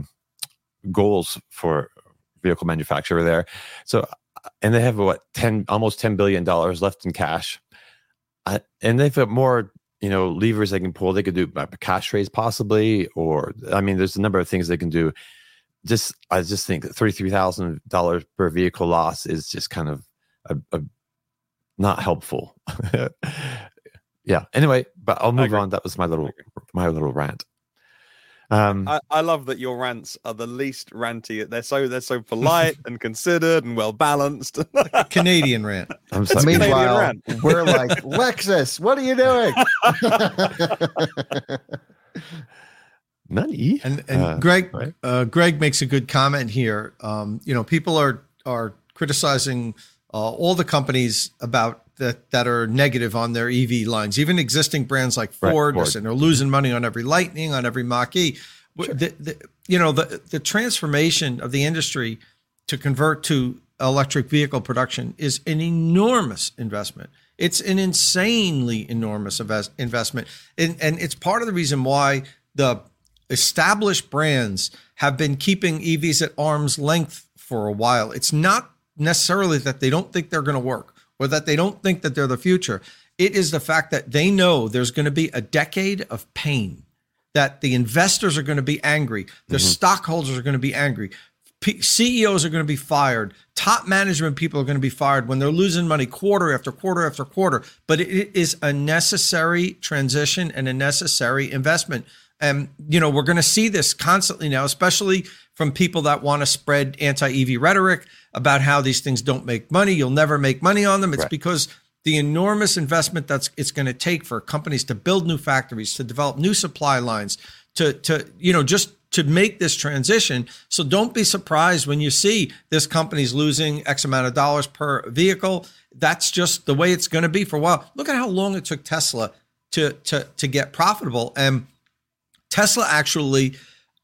goals for vehicle manufacturer there. So, and they have almost $10 billion left in cash, and they've got more levers they can pull. They could do a cash raise possibly, or there's a number of things they can do. I just think that $33,000 per vehicle loss is just kind of a not helpful. Yeah. Anyway, but I'll move on. That was my little rant. I love that your rants are the least ranty. They're so polite and considered and well balanced. Canadian rant. I'm sorry. Meanwhile, we're like, Lexus, what are you doing? Nutty. And Greg makes a good comment here. People are criticizing all the companies about that are negative on their EV lines, even existing brands like Ford. They're saying they're losing money on every Lightning, on every Mach-E. Sure. The transformation of the industry to convert to electric vehicle production is an enormous investment. It's an insanely enormous investment. And it's part of the reason why the established brands have been keeping EVs at arm's length for a while. It's not necessarily that they don't think they're going to work or that they don't think that they're the future. It is the fact that they know there's going to be a decade of pain, that the investors are going to be angry. Their stockholders are going to be angry. CEOs are going to be fired. Top management people are going to be fired when they're losing money quarter after quarter after quarter. But it is a necessary transition and a necessary investment. And, we're going to see this constantly now, especially from people that want to spread anti-EV rhetoric about how these things don't make money. You'll never make money on them. It's because the enormous investment it's going to take for companies to build new factories, to develop new supply lines, just to make this transition. So don't be surprised when you see this company's losing X amount of dollars per vehicle. That's just the way it's going to be for a while. Look at how long it took Tesla to get profitable. And Tesla actually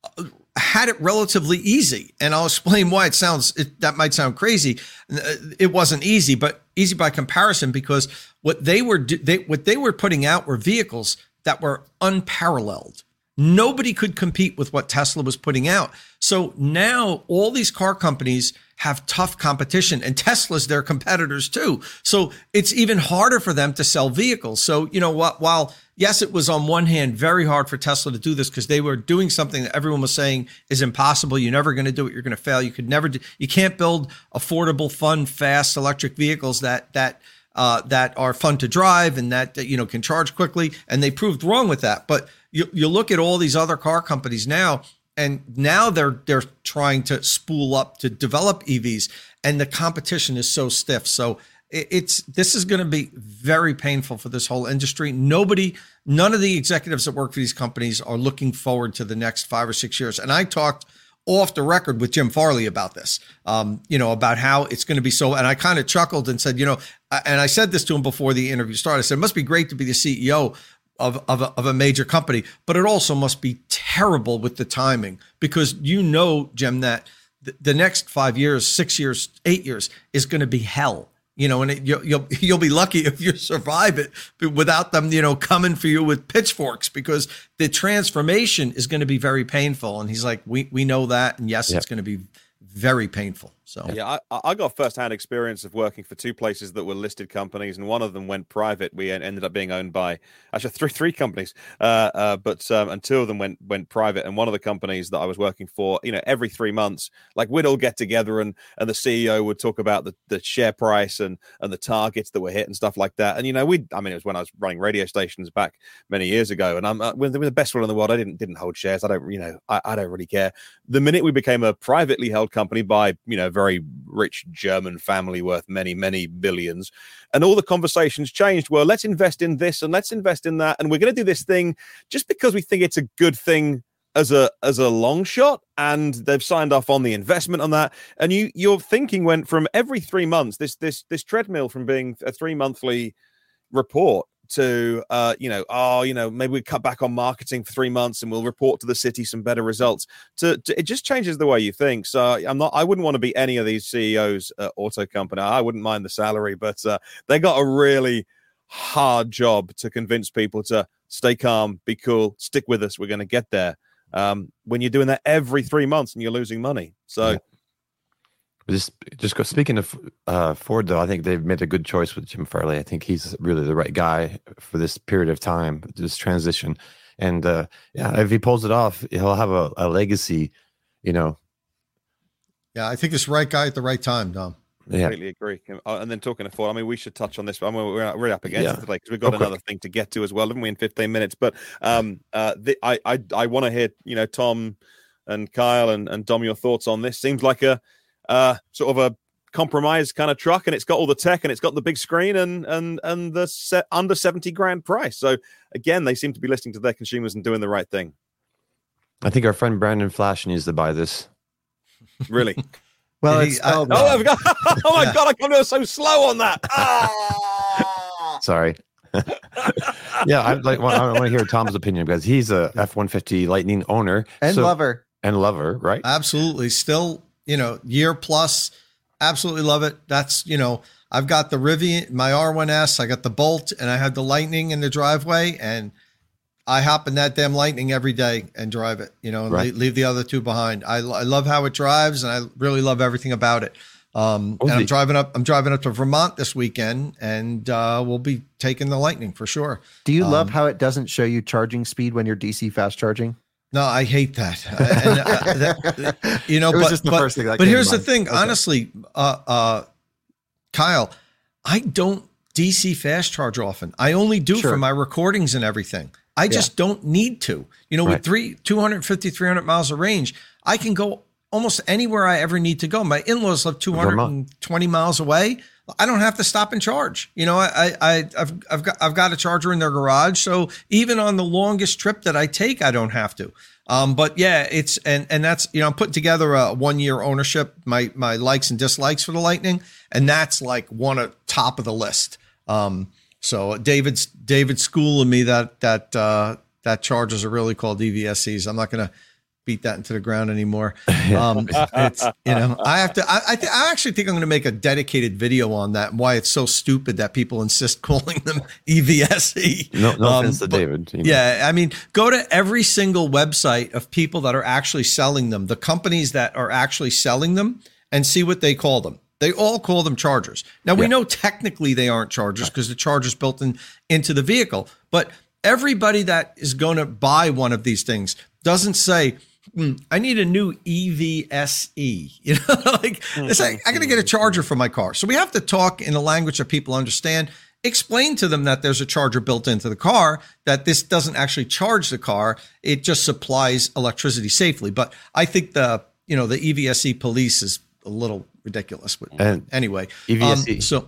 had it relatively easy. And I'll explain why that might sound crazy. It wasn't easy, but easy by comparison, because what they were putting out were vehicles that were unparalleled. Nobody could compete with what Tesla was putting out. So now all these car companies have tough competition, and Tesla's their competitors too. So it's even harder for them to sell vehicles. So, while yes, it was on one hand very hard for Tesla to do this because they were doing something that everyone was saying is impossible. You're never going to do it. You're going to fail. You can't build affordable, fun, fast electric vehicles that are fun to drive and that can charge quickly. And they proved wrong with that. But you look at all these other car companies now, and now they're trying to spool up to develop EVs, and the competition is so stiff. So this is going to be very painful for this whole industry. None of the executives that work for these companies are looking forward to the next 5 or 6 years. And I talked off the record with Jim Farley about this, about how it's going to be so. And I kind of chuckled and said, and I said this to him before the interview started. I said, it must be great to be the CEO of a major company, but it also must be terrible with the timing because Jim, that the next 5 years, 6 years, 8 years is going to be hell. And you'll be lucky if you survive it without them, coming for you with pitchforks because the transformation is going to be very painful. And he's like, we know that. And yes, It's going to be very painful. So yeah, I got first-hand experience of working for two places that were listed companies, and one of them went private. We ended up being owned by actually three companies, but two of them went private. And one of the companies that I was working for, every 3 months, like we'd all get together, and the CEO would talk about the share price and the targets that were hit and stuff like that. And it was when I was running radio stations back many years ago, and I'm we're the best one in the world. I didn't hold shares. I don't really care. The minute we became a privately held company by very rich German family worth many, many billions. And all the conversations changed. Well, let's invest in this and let's invest in that. And we're going to do this thing just because we think it's a good thing as a long shot. And they've signed off on the investment on that. And your thinking went from every 3 months, this treadmill from being a 3-monthly report to maybe we cut back on marketing for 3 months and we'll report to the city some better results. To it just changes the way you think. So I wouldn't want to be any of these CEOs at auto company. I wouldn't mind the salary, but they got a really hard job to convince people to stay calm, be cool, stick with us. We're going to get there. When you're doing that every 3 months and you're losing money. So. Yeah. Speaking of Ford, though, I think they've made a good choice with Jim Farley. I think he's really the right guy for this period of time, this transition. And if he pulls it off, he'll have a legacy, Yeah, I think it's the right guy at the right time, Dom. Completely agree. And then talking to Ford, we should touch on this. We're up against it today because we've got another thing to get to as well, haven't we, in 15 minutes? But I want to hear, Tom and Kyle and Dom, your thoughts on this. Seems like a sort of a compromise kind of truck, and it's got all the tech and it's got the big screen and the under $70,000 price. So again, they seem to be listening to their consumers and doing the right thing. I think our friend Brandon Flash needs to buy this. Really? Well, oh my God, I come so slow on that. Sorry. Yeah, I want to hear Tom's opinion because he's a F-150 Lightning owner and lover, right? Absolutely. Still, year plus, absolutely love it. That's, I've got the Rivian, my R1S, I got the Bolt, and I have the Lightning in the driveway, and I hop in that damn Lightning every day and drive it, and leave the other two behind. I love how it drives, and I really love everything about it. And I'm driving up to Vermont this weekend, and we'll be taking the Lightning for sure. Do you love how it doesn't show you charging speed when you're DC fast charging? No, I hate that. But here's the thing. Okay. Honestly, Kyle, I don't DC fast charge often. I only do for my recordings and everything. I just don't need to. With 250, 300 miles of range, I can go almost anywhere I ever need to go. My in-laws live 220 miles away. I don't have to stop and charge. I've got a charger in their garage. So even on the longest trip that I take, I don't have to. But yeah, it's, and that's, I'm putting together a 1 year ownership, my likes and dislikes for the Lightning. And that's like one at top of the list. So David's schooling me that chargers are really called EVSEs. I'm not going to beat that into the ground anymore. It's, I actually think I'm going to make a dedicated video on that and why it's so stupid that people insist calling them EVSE. No offense to David. Yeah. Go to every single website of people that are actually selling them, the companies that are actually selling them, and see what they call them. They all call them chargers. Now we know technically they aren't chargers because the charger's built into the vehicle, but everybody that is going to buy one of these things doesn't say, I need a new EVSE. It's like, I got to get a charger for my car. So we have to talk in a language that people understand. Explain to them that there's a charger built into the car, that this doesn't actually charge the car. It just supplies electricity safely. But I think the EVSE police is a little ridiculous. But anyway, EVSE.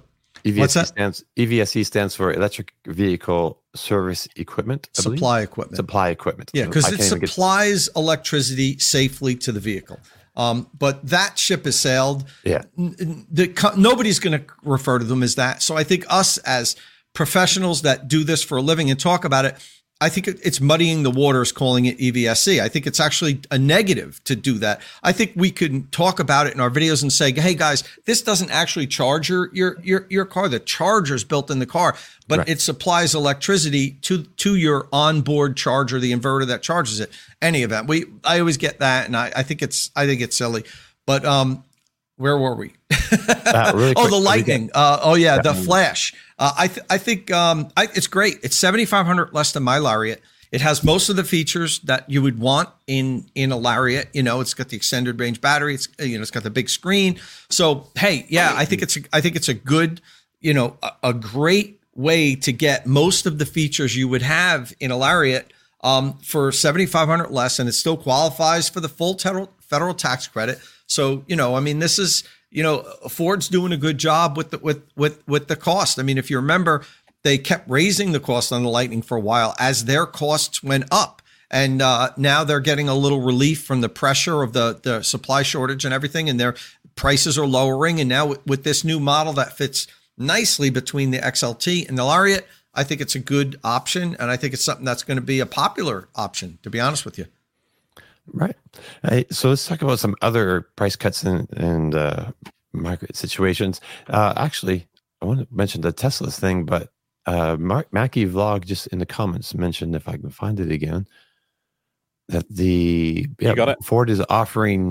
What's that? EVSE stands for Electric Vehicle Service Equipment. Supply equipment. Supply equipment. Yeah, because it supplies electricity safely to the vehicle. But that ship has sailed. Yeah. Nobody's going to refer to them as that. So I think us as professionals that do this for a living and talk about it, I think it's muddying the waters calling it EVSE. I think it's actually a negative to do that. I think we could talk about it in our videos and say, hey guys, this doesn't actually charge your car. The charger's built in the car, but right. It supplies electricity to your onboard charger, the inverter that charges it. Any event, I always get that, and I think it's silly. But where were we? Really the lightning. The flash. I think it's great. It's $7,500 less than my Lariat. It has most of the features that you would want in a Lariat. You know, it's got the extended range battery. It's got the big screen. So hey, yeah, I think it's a good, a great way to get most of the features you would have in a Lariat for $7,500 less, and it still qualifies for the full federal tax credit. So, this is, Ford's doing a good job with the cost. I mean, if you remember, they kept raising the cost on the Lightning for a while as their costs went up. And now they're getting a little relief from the pressure of the supply shortage and everything, and their prices are lowering. And now with this new model that fits nicely between the XLT and the Lariat, I think it's a good option. And I think it's something that's going to be a popular option, to be honest with you. Right. So let's talk about some other price cuts and market situations. Actually, I want to mention the Tesla's thing, but Mackie Vlog just in the comments mentioned, if I can find it again, that Ford is offering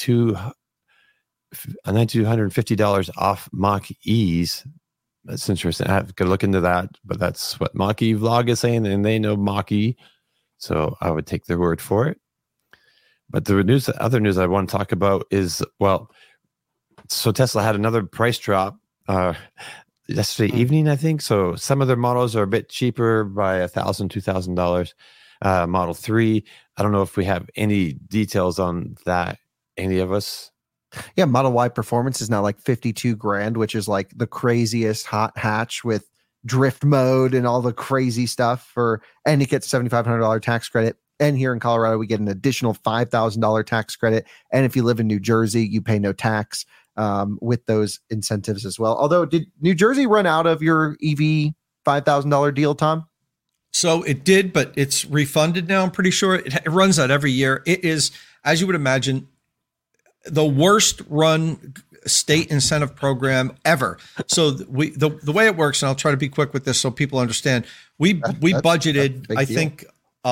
$9,250 off Mach-E's. That's interesting. I have to look into that, but that's what Mackie Vlog is saying, and they know Mach-E, so I would take their word for it. But the other news I want to talk about is, so Tesla had another price drop yesterday evening, I think. So some of their models are a bit cheaper by $1,000, $2,000. Model 3, I don't know if we have any details on that, any of us. Yeah, Model Y Performance is now like $52,000, which is like the craziest hot hatch with drift mode and all the crazy stuff and it gets $7,500 tax credit. And here in Colorado, we get an additional $5,000 tax credit. And if you live in New Jersey, you pay no tax with those incentives as well. Although, did New Jersey run out of your EV $5,000 deal, Tom? So it did, but it's refunded now. I'm pretty sure it runs out every year. It is, as you would imagine, the worst run state incentive program ever. So the way it works, and I'll try to be quick with this so people understand. We budgeted, I think,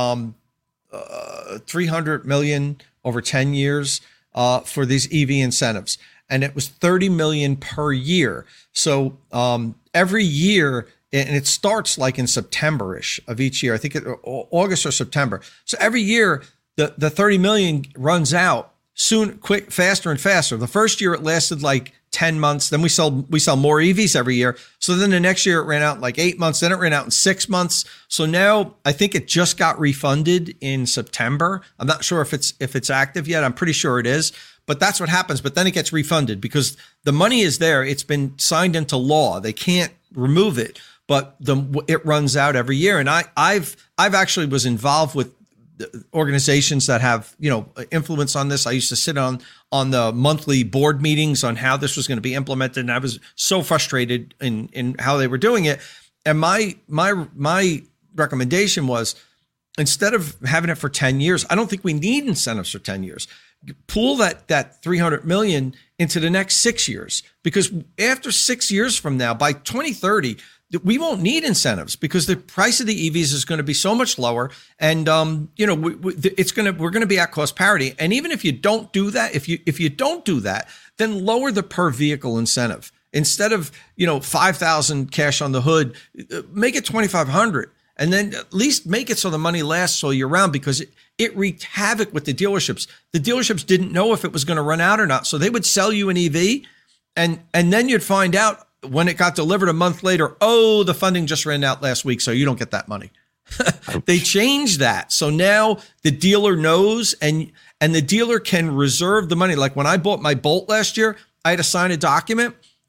$300 million over 10 years for these EV incentives, and it was $30 million per year. So every year, and it starts like in September-ish of each year. I think August or September. So every year, the $30 million runs out soon, quick, faster and faster. The first year it lasted like 10 months. Then we sell more EVs every year. So then the next year it ran out in like 8 months. Then it ran out in 6 months. So now I think it just got refunded in September. I'm not sure if it's active yet. I'm pretty sure it is. But that's what happens. But then it gets refunded because the money is there. It's been signed into law. They can't remove it. But it runs out every year. And I've actually was involved with organizations that have, influence on this. I used to sit on the monthly board meetings on how this was going to be implemented. And I was so frustrated in how they were doing it. And my recommendation was, instead of having it for 10 years, I don't think we need incentives for 10 years. Pool that $300 million into the next 6 years, because after 6 years from now, by 2030, we won't need incentives because the price of the EVs is going to be so much lower, and we're going to be at cost parity. And even if you don't do that, if you don't do that, then lower the per vehicle incentive. Instead of $5,000 cash on the hood, make it $2,500, and then at least make it so the money lasts all year round, because it wreaked havoc with the dealerships. The dealerships didn't know if it was going to run out or not, so they would sell you an EV, and then you'd find out when it got delivered a month later, the funding just ran out last week, so you don't get that money. They changed that. So now the dealer knows, and the dealer can reserve the money. Like when I bought my Bolt last year, I had to sign a document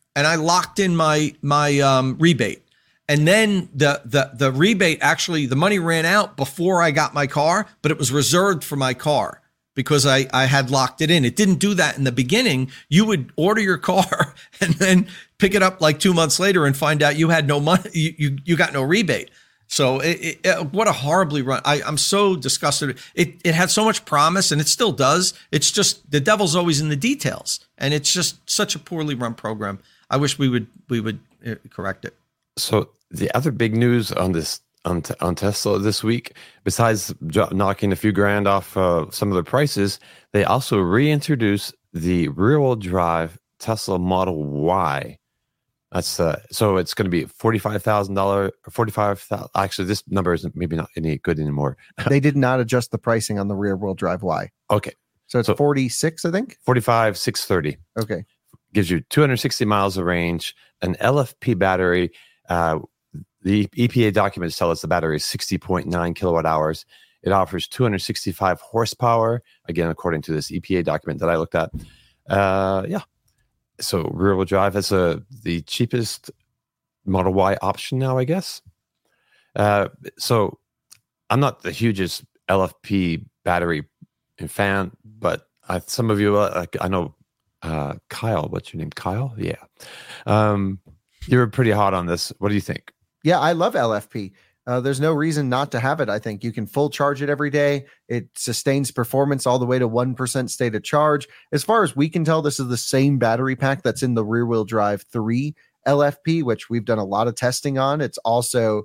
and I locked in my rebate. And then the rebate, actually, the money ran out before I got my car, but it was reserved for my car because I had locked it in. It didn't do that in the beginning. You would order your car and then pick it up like 2 months later and find out you had no money. You got no rebate. So what a horribly run. I'm so disgusted. It had so much promise, and it still does. It's just the devil's always in the details, and it's just such a poorly run program. I wish we would correct it. So the other big news on this on Tesla this week, besides knocking a few grand off some of the prices, they also reintroduced the rear-wheel drive Tesla Model Y. That's so it's going to be $45,000, $45,000. Actually, this number isn't maybe not any good anymore. They did not adjust the pricing on the rear-wheel drive Y. Okay, so it's 46, I think. 45,630. Okay, gives you 260 miles of range, an LFP battery. The EPA documents tell us the battery is 60.9 kilowatt hours. It offers 265 horsepower, again, according to this EPA document that I looked at. Yeah. So rear-wheel drive has the cheapest Model Y option now, I guess. So I'm not the hugest LFP battery fan, but some of you, I know Kyle, what's your name? Kyle? Yeah. You're pretty hot on this. What do you think? Yeah, I love LFP. There's no reason not to have it. I think you can full charge it every day. It sustains performance all the way to 1% state of charge. As far as we can tell, this is the same battery pack that's in the rear-wheel drive 3 LFP, which we've done a lot of testing on. It's also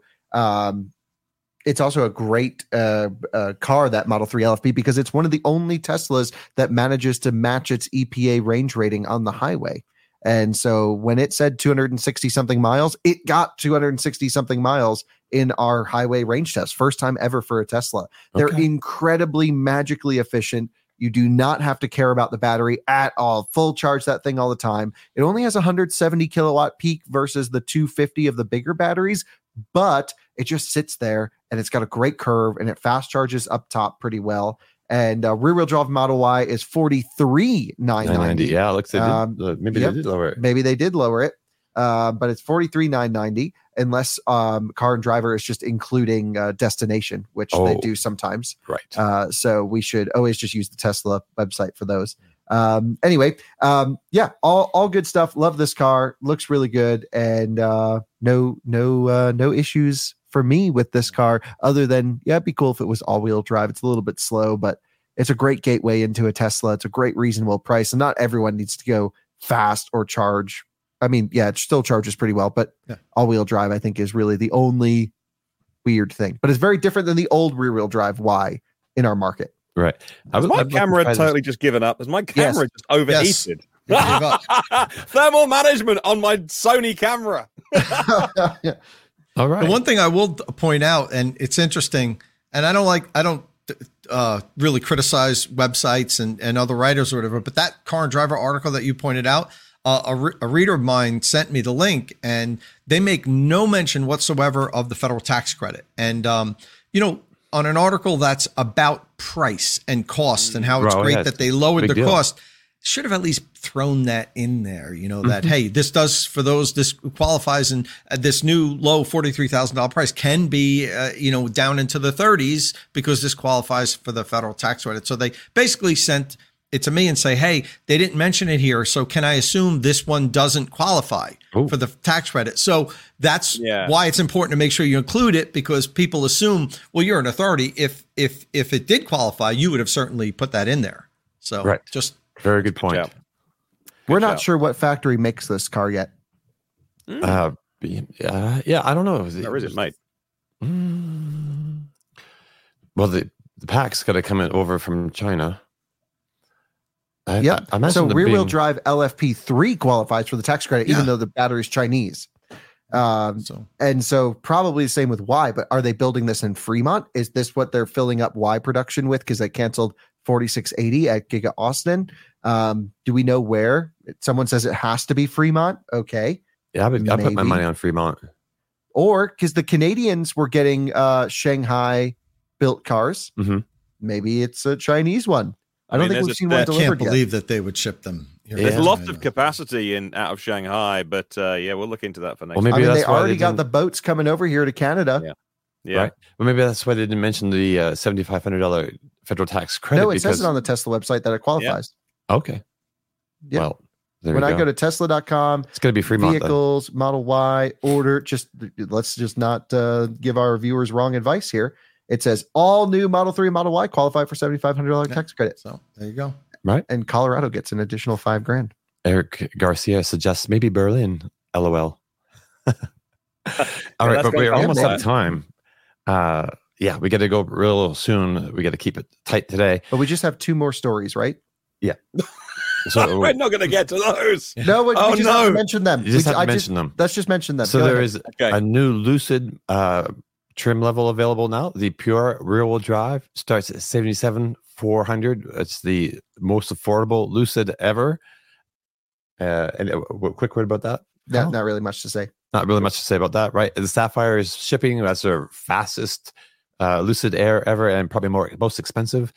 a great car, that Model 3 LFP, because it's one of the only Teslas that manages to match its EPA range rating on the highway. And so when it said 260 something miles, it got 260 something miles in our highway range test. First time ever for a Tesla. They're incredibly magically efficient. You do not have to care about the battery at all. Full charge that thing all the time. It only has 170 kilowatt peak versus the 250 of the bigger batteries, but it just sits there and it's got a great curve and it fast charges up top pretty well. And rear-wheel drive Model Y is $43,990. Yeah, it looks like maybe they did lower it. Maybe they did lower it, but it's $43,990 unless Car and Driver is just including destination, which they do sometimes. Right. So we should always just use the Tesla website for those. Anyway, yeah, all good stuff. Love this car. Looks really good, and no issues for me with this car, other than, yeah, it'd be cool if it was all-wheel drive. It's a little bit slow, but it's a great gateway into a Tesla. It's a great reasonable price, and not everyone needs to go fast or charge. I mean, yeah, it still charges pretty well, but all-wheel drive, I think, is really the only weird thing. But it's very different than the old rear-wheel drive Y in our market. Right. Has my camera totally just given up? Has my camera just overheated? Thermal management on my Sony camera. Yeah. All right. The one thing I will point out, and it's interesting, and I don't really criticize websites and other writers or whatever, but that Car and Driver article that you pointed out, a reader of mine sent me the link, and they make no mention whatsoever of the federal tax credit. And, on an article that's about price and cost and how it's great that they lowered the cost, should have at least thrown that in there, that, hey, this qualifies, and this new low $43,000 price can be, down into the 30s because this qualifies for the federal tax credit. So they basically sent it to me and say, hey, they didn't mention it here, so can I assume this one doesn't qualify for the tax credit? So that's why it's important to make sure you include it, because people assume, well, you're an authority. If it did qualify, you would have certainly put that in there. So just very good point. We're not sure what factory makes this car yet. Yeah, I don't know. Where is it made? Well, the pack's got to come over from China. So rear-wheel drive LFP3 qualifies for the tax credit, even though the battery's Chinese. And so probably the same with Y, but are they building this in Fremont? Is this what they're filling up Y production with because they canceled 4680 at Giga Austin? Do we know where? Someone says it has to be Fremont. Okay. Yeah, I put my money on Fremont. Or because the Canadians were getting Shanghai built cars. Maybe it's a Chinese one. I don't think we've seen one delivered yet. I can't believe that they would ship them There's lots of capacity out of Shanghai, but we'll look into that for next. Well, maybe they already got the boats coming over here to Canada. Yeah. Right. Well, maybe that's why they didn't mention the $7,500 federal tax credit. No, it says it on the Tesla website that it qualifies. Yeah. Okay. Yeah. Well, when I go to Tesla.com, it's going to be Fremont vehicles, Model Y, order. Let's just not give our viewers wrong advice here. It says all new Model 3 and Model Y qualify for $7,500 tax credit. So there you go. Right. And Colorado gets an additional $5,000. Eric Garcia suggests maybe Berlin. LOL. All right, but we're almost out of time. We got to go real soon. We got to keep it tight today. But we just have 2 more stories, right? Yeah. So we're not going to get to those. No, we just have to mention them. You just have to mention them. Let's just mention them. So there is a new Lucid trim level available now. The Pure rear-wheel drive starts at $77,400. It's the most affordable Lucid ever. And a quick word about that? Not really much to say. Not really much to say about that, right? The Sapphire is shipping. That's their fastest Lucid Air ever, and probably most expensive.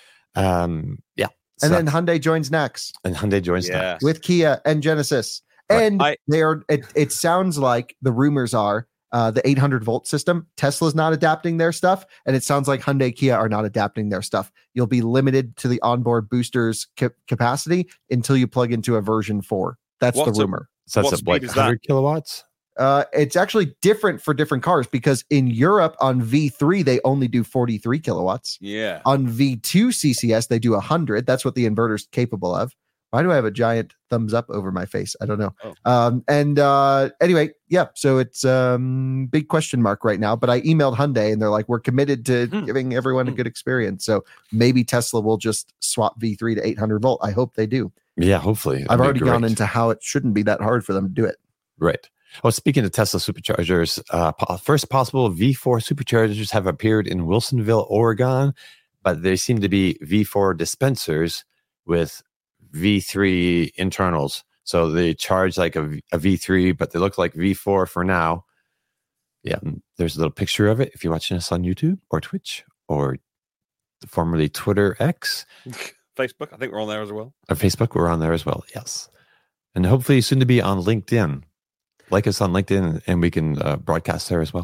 And then Hyundai joins next. With Kia and Genesis. And it sounds like the rumors are the 800-volt system. Tesla's not adapting their stuff, and it sounds like Hyundai, Kia are not adapting their stuff. You'll be limited to the onboard boosters capacity until you plug into a version 4. That's the rumor. So that's like 100 kilowatts? It's actually different for different cars because in Europe on V3 they only do 43 kilowatts. Yeah. On V2 CCS they do 100. That's what the inverter's capable of. Why do I have a giant thumbs up over my face? I don't know. Anyway, so it's big question mark right now. But I emailed Hyundai and they're like, we're committed to giving everyone a good experience. So maybe Tesla will just swap V3 to 800 volt. I hope they do. Yeah, hopefully. I've already gone into how it shouldn't be that hard for them to do it. Right. Well, speaking of Tesla superchargers, first possible V4 superchargers have appeared in Wilsonville, Oregon, but they seem to be V4 dispensers with V3 internals. So they charge like a V3, but they look like V4 for now. Yeah, there's a little picture of it if you're watching us on YouTube or Twitch or formerly Twitter X. Facebook, I think we're on there as well. Or Facebook, we're on there as well, yes. And hopefully soon to be on LinkedIn. Like us on LinkedIn and we can broadcast there as well.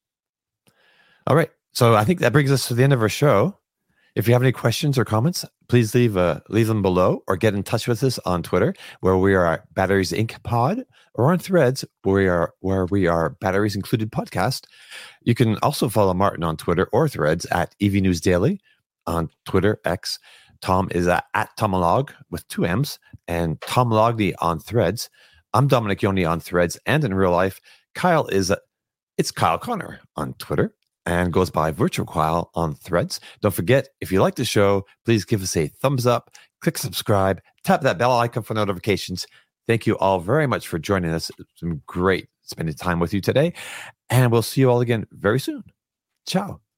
All right. So I think that brings us to the end of our show. If you have any questions or comments, please leave them below or get in touch with us on Twitter, where we are Batteries Inc. Pod, or on Threads, where we are Batteries Included Podcast. You can also follow Martin on Twitter or Threads at EV News Daily on Twitter, X. Tom is at Tomolog with 2 M's, and Tom Logney on Threads. I'm Dominic Yoni on Threads and in real life. Kyle it's Kyle Connor on Twitter and goes by Virtual Kyle on Threads. Don't forget, if you like the show, please give us a thumbs up, click subscribe, tap that bell icon for notifications. Thank you all very much for joining us. It's been great spending time with you today, and we'll see you all again very soon. Ciao.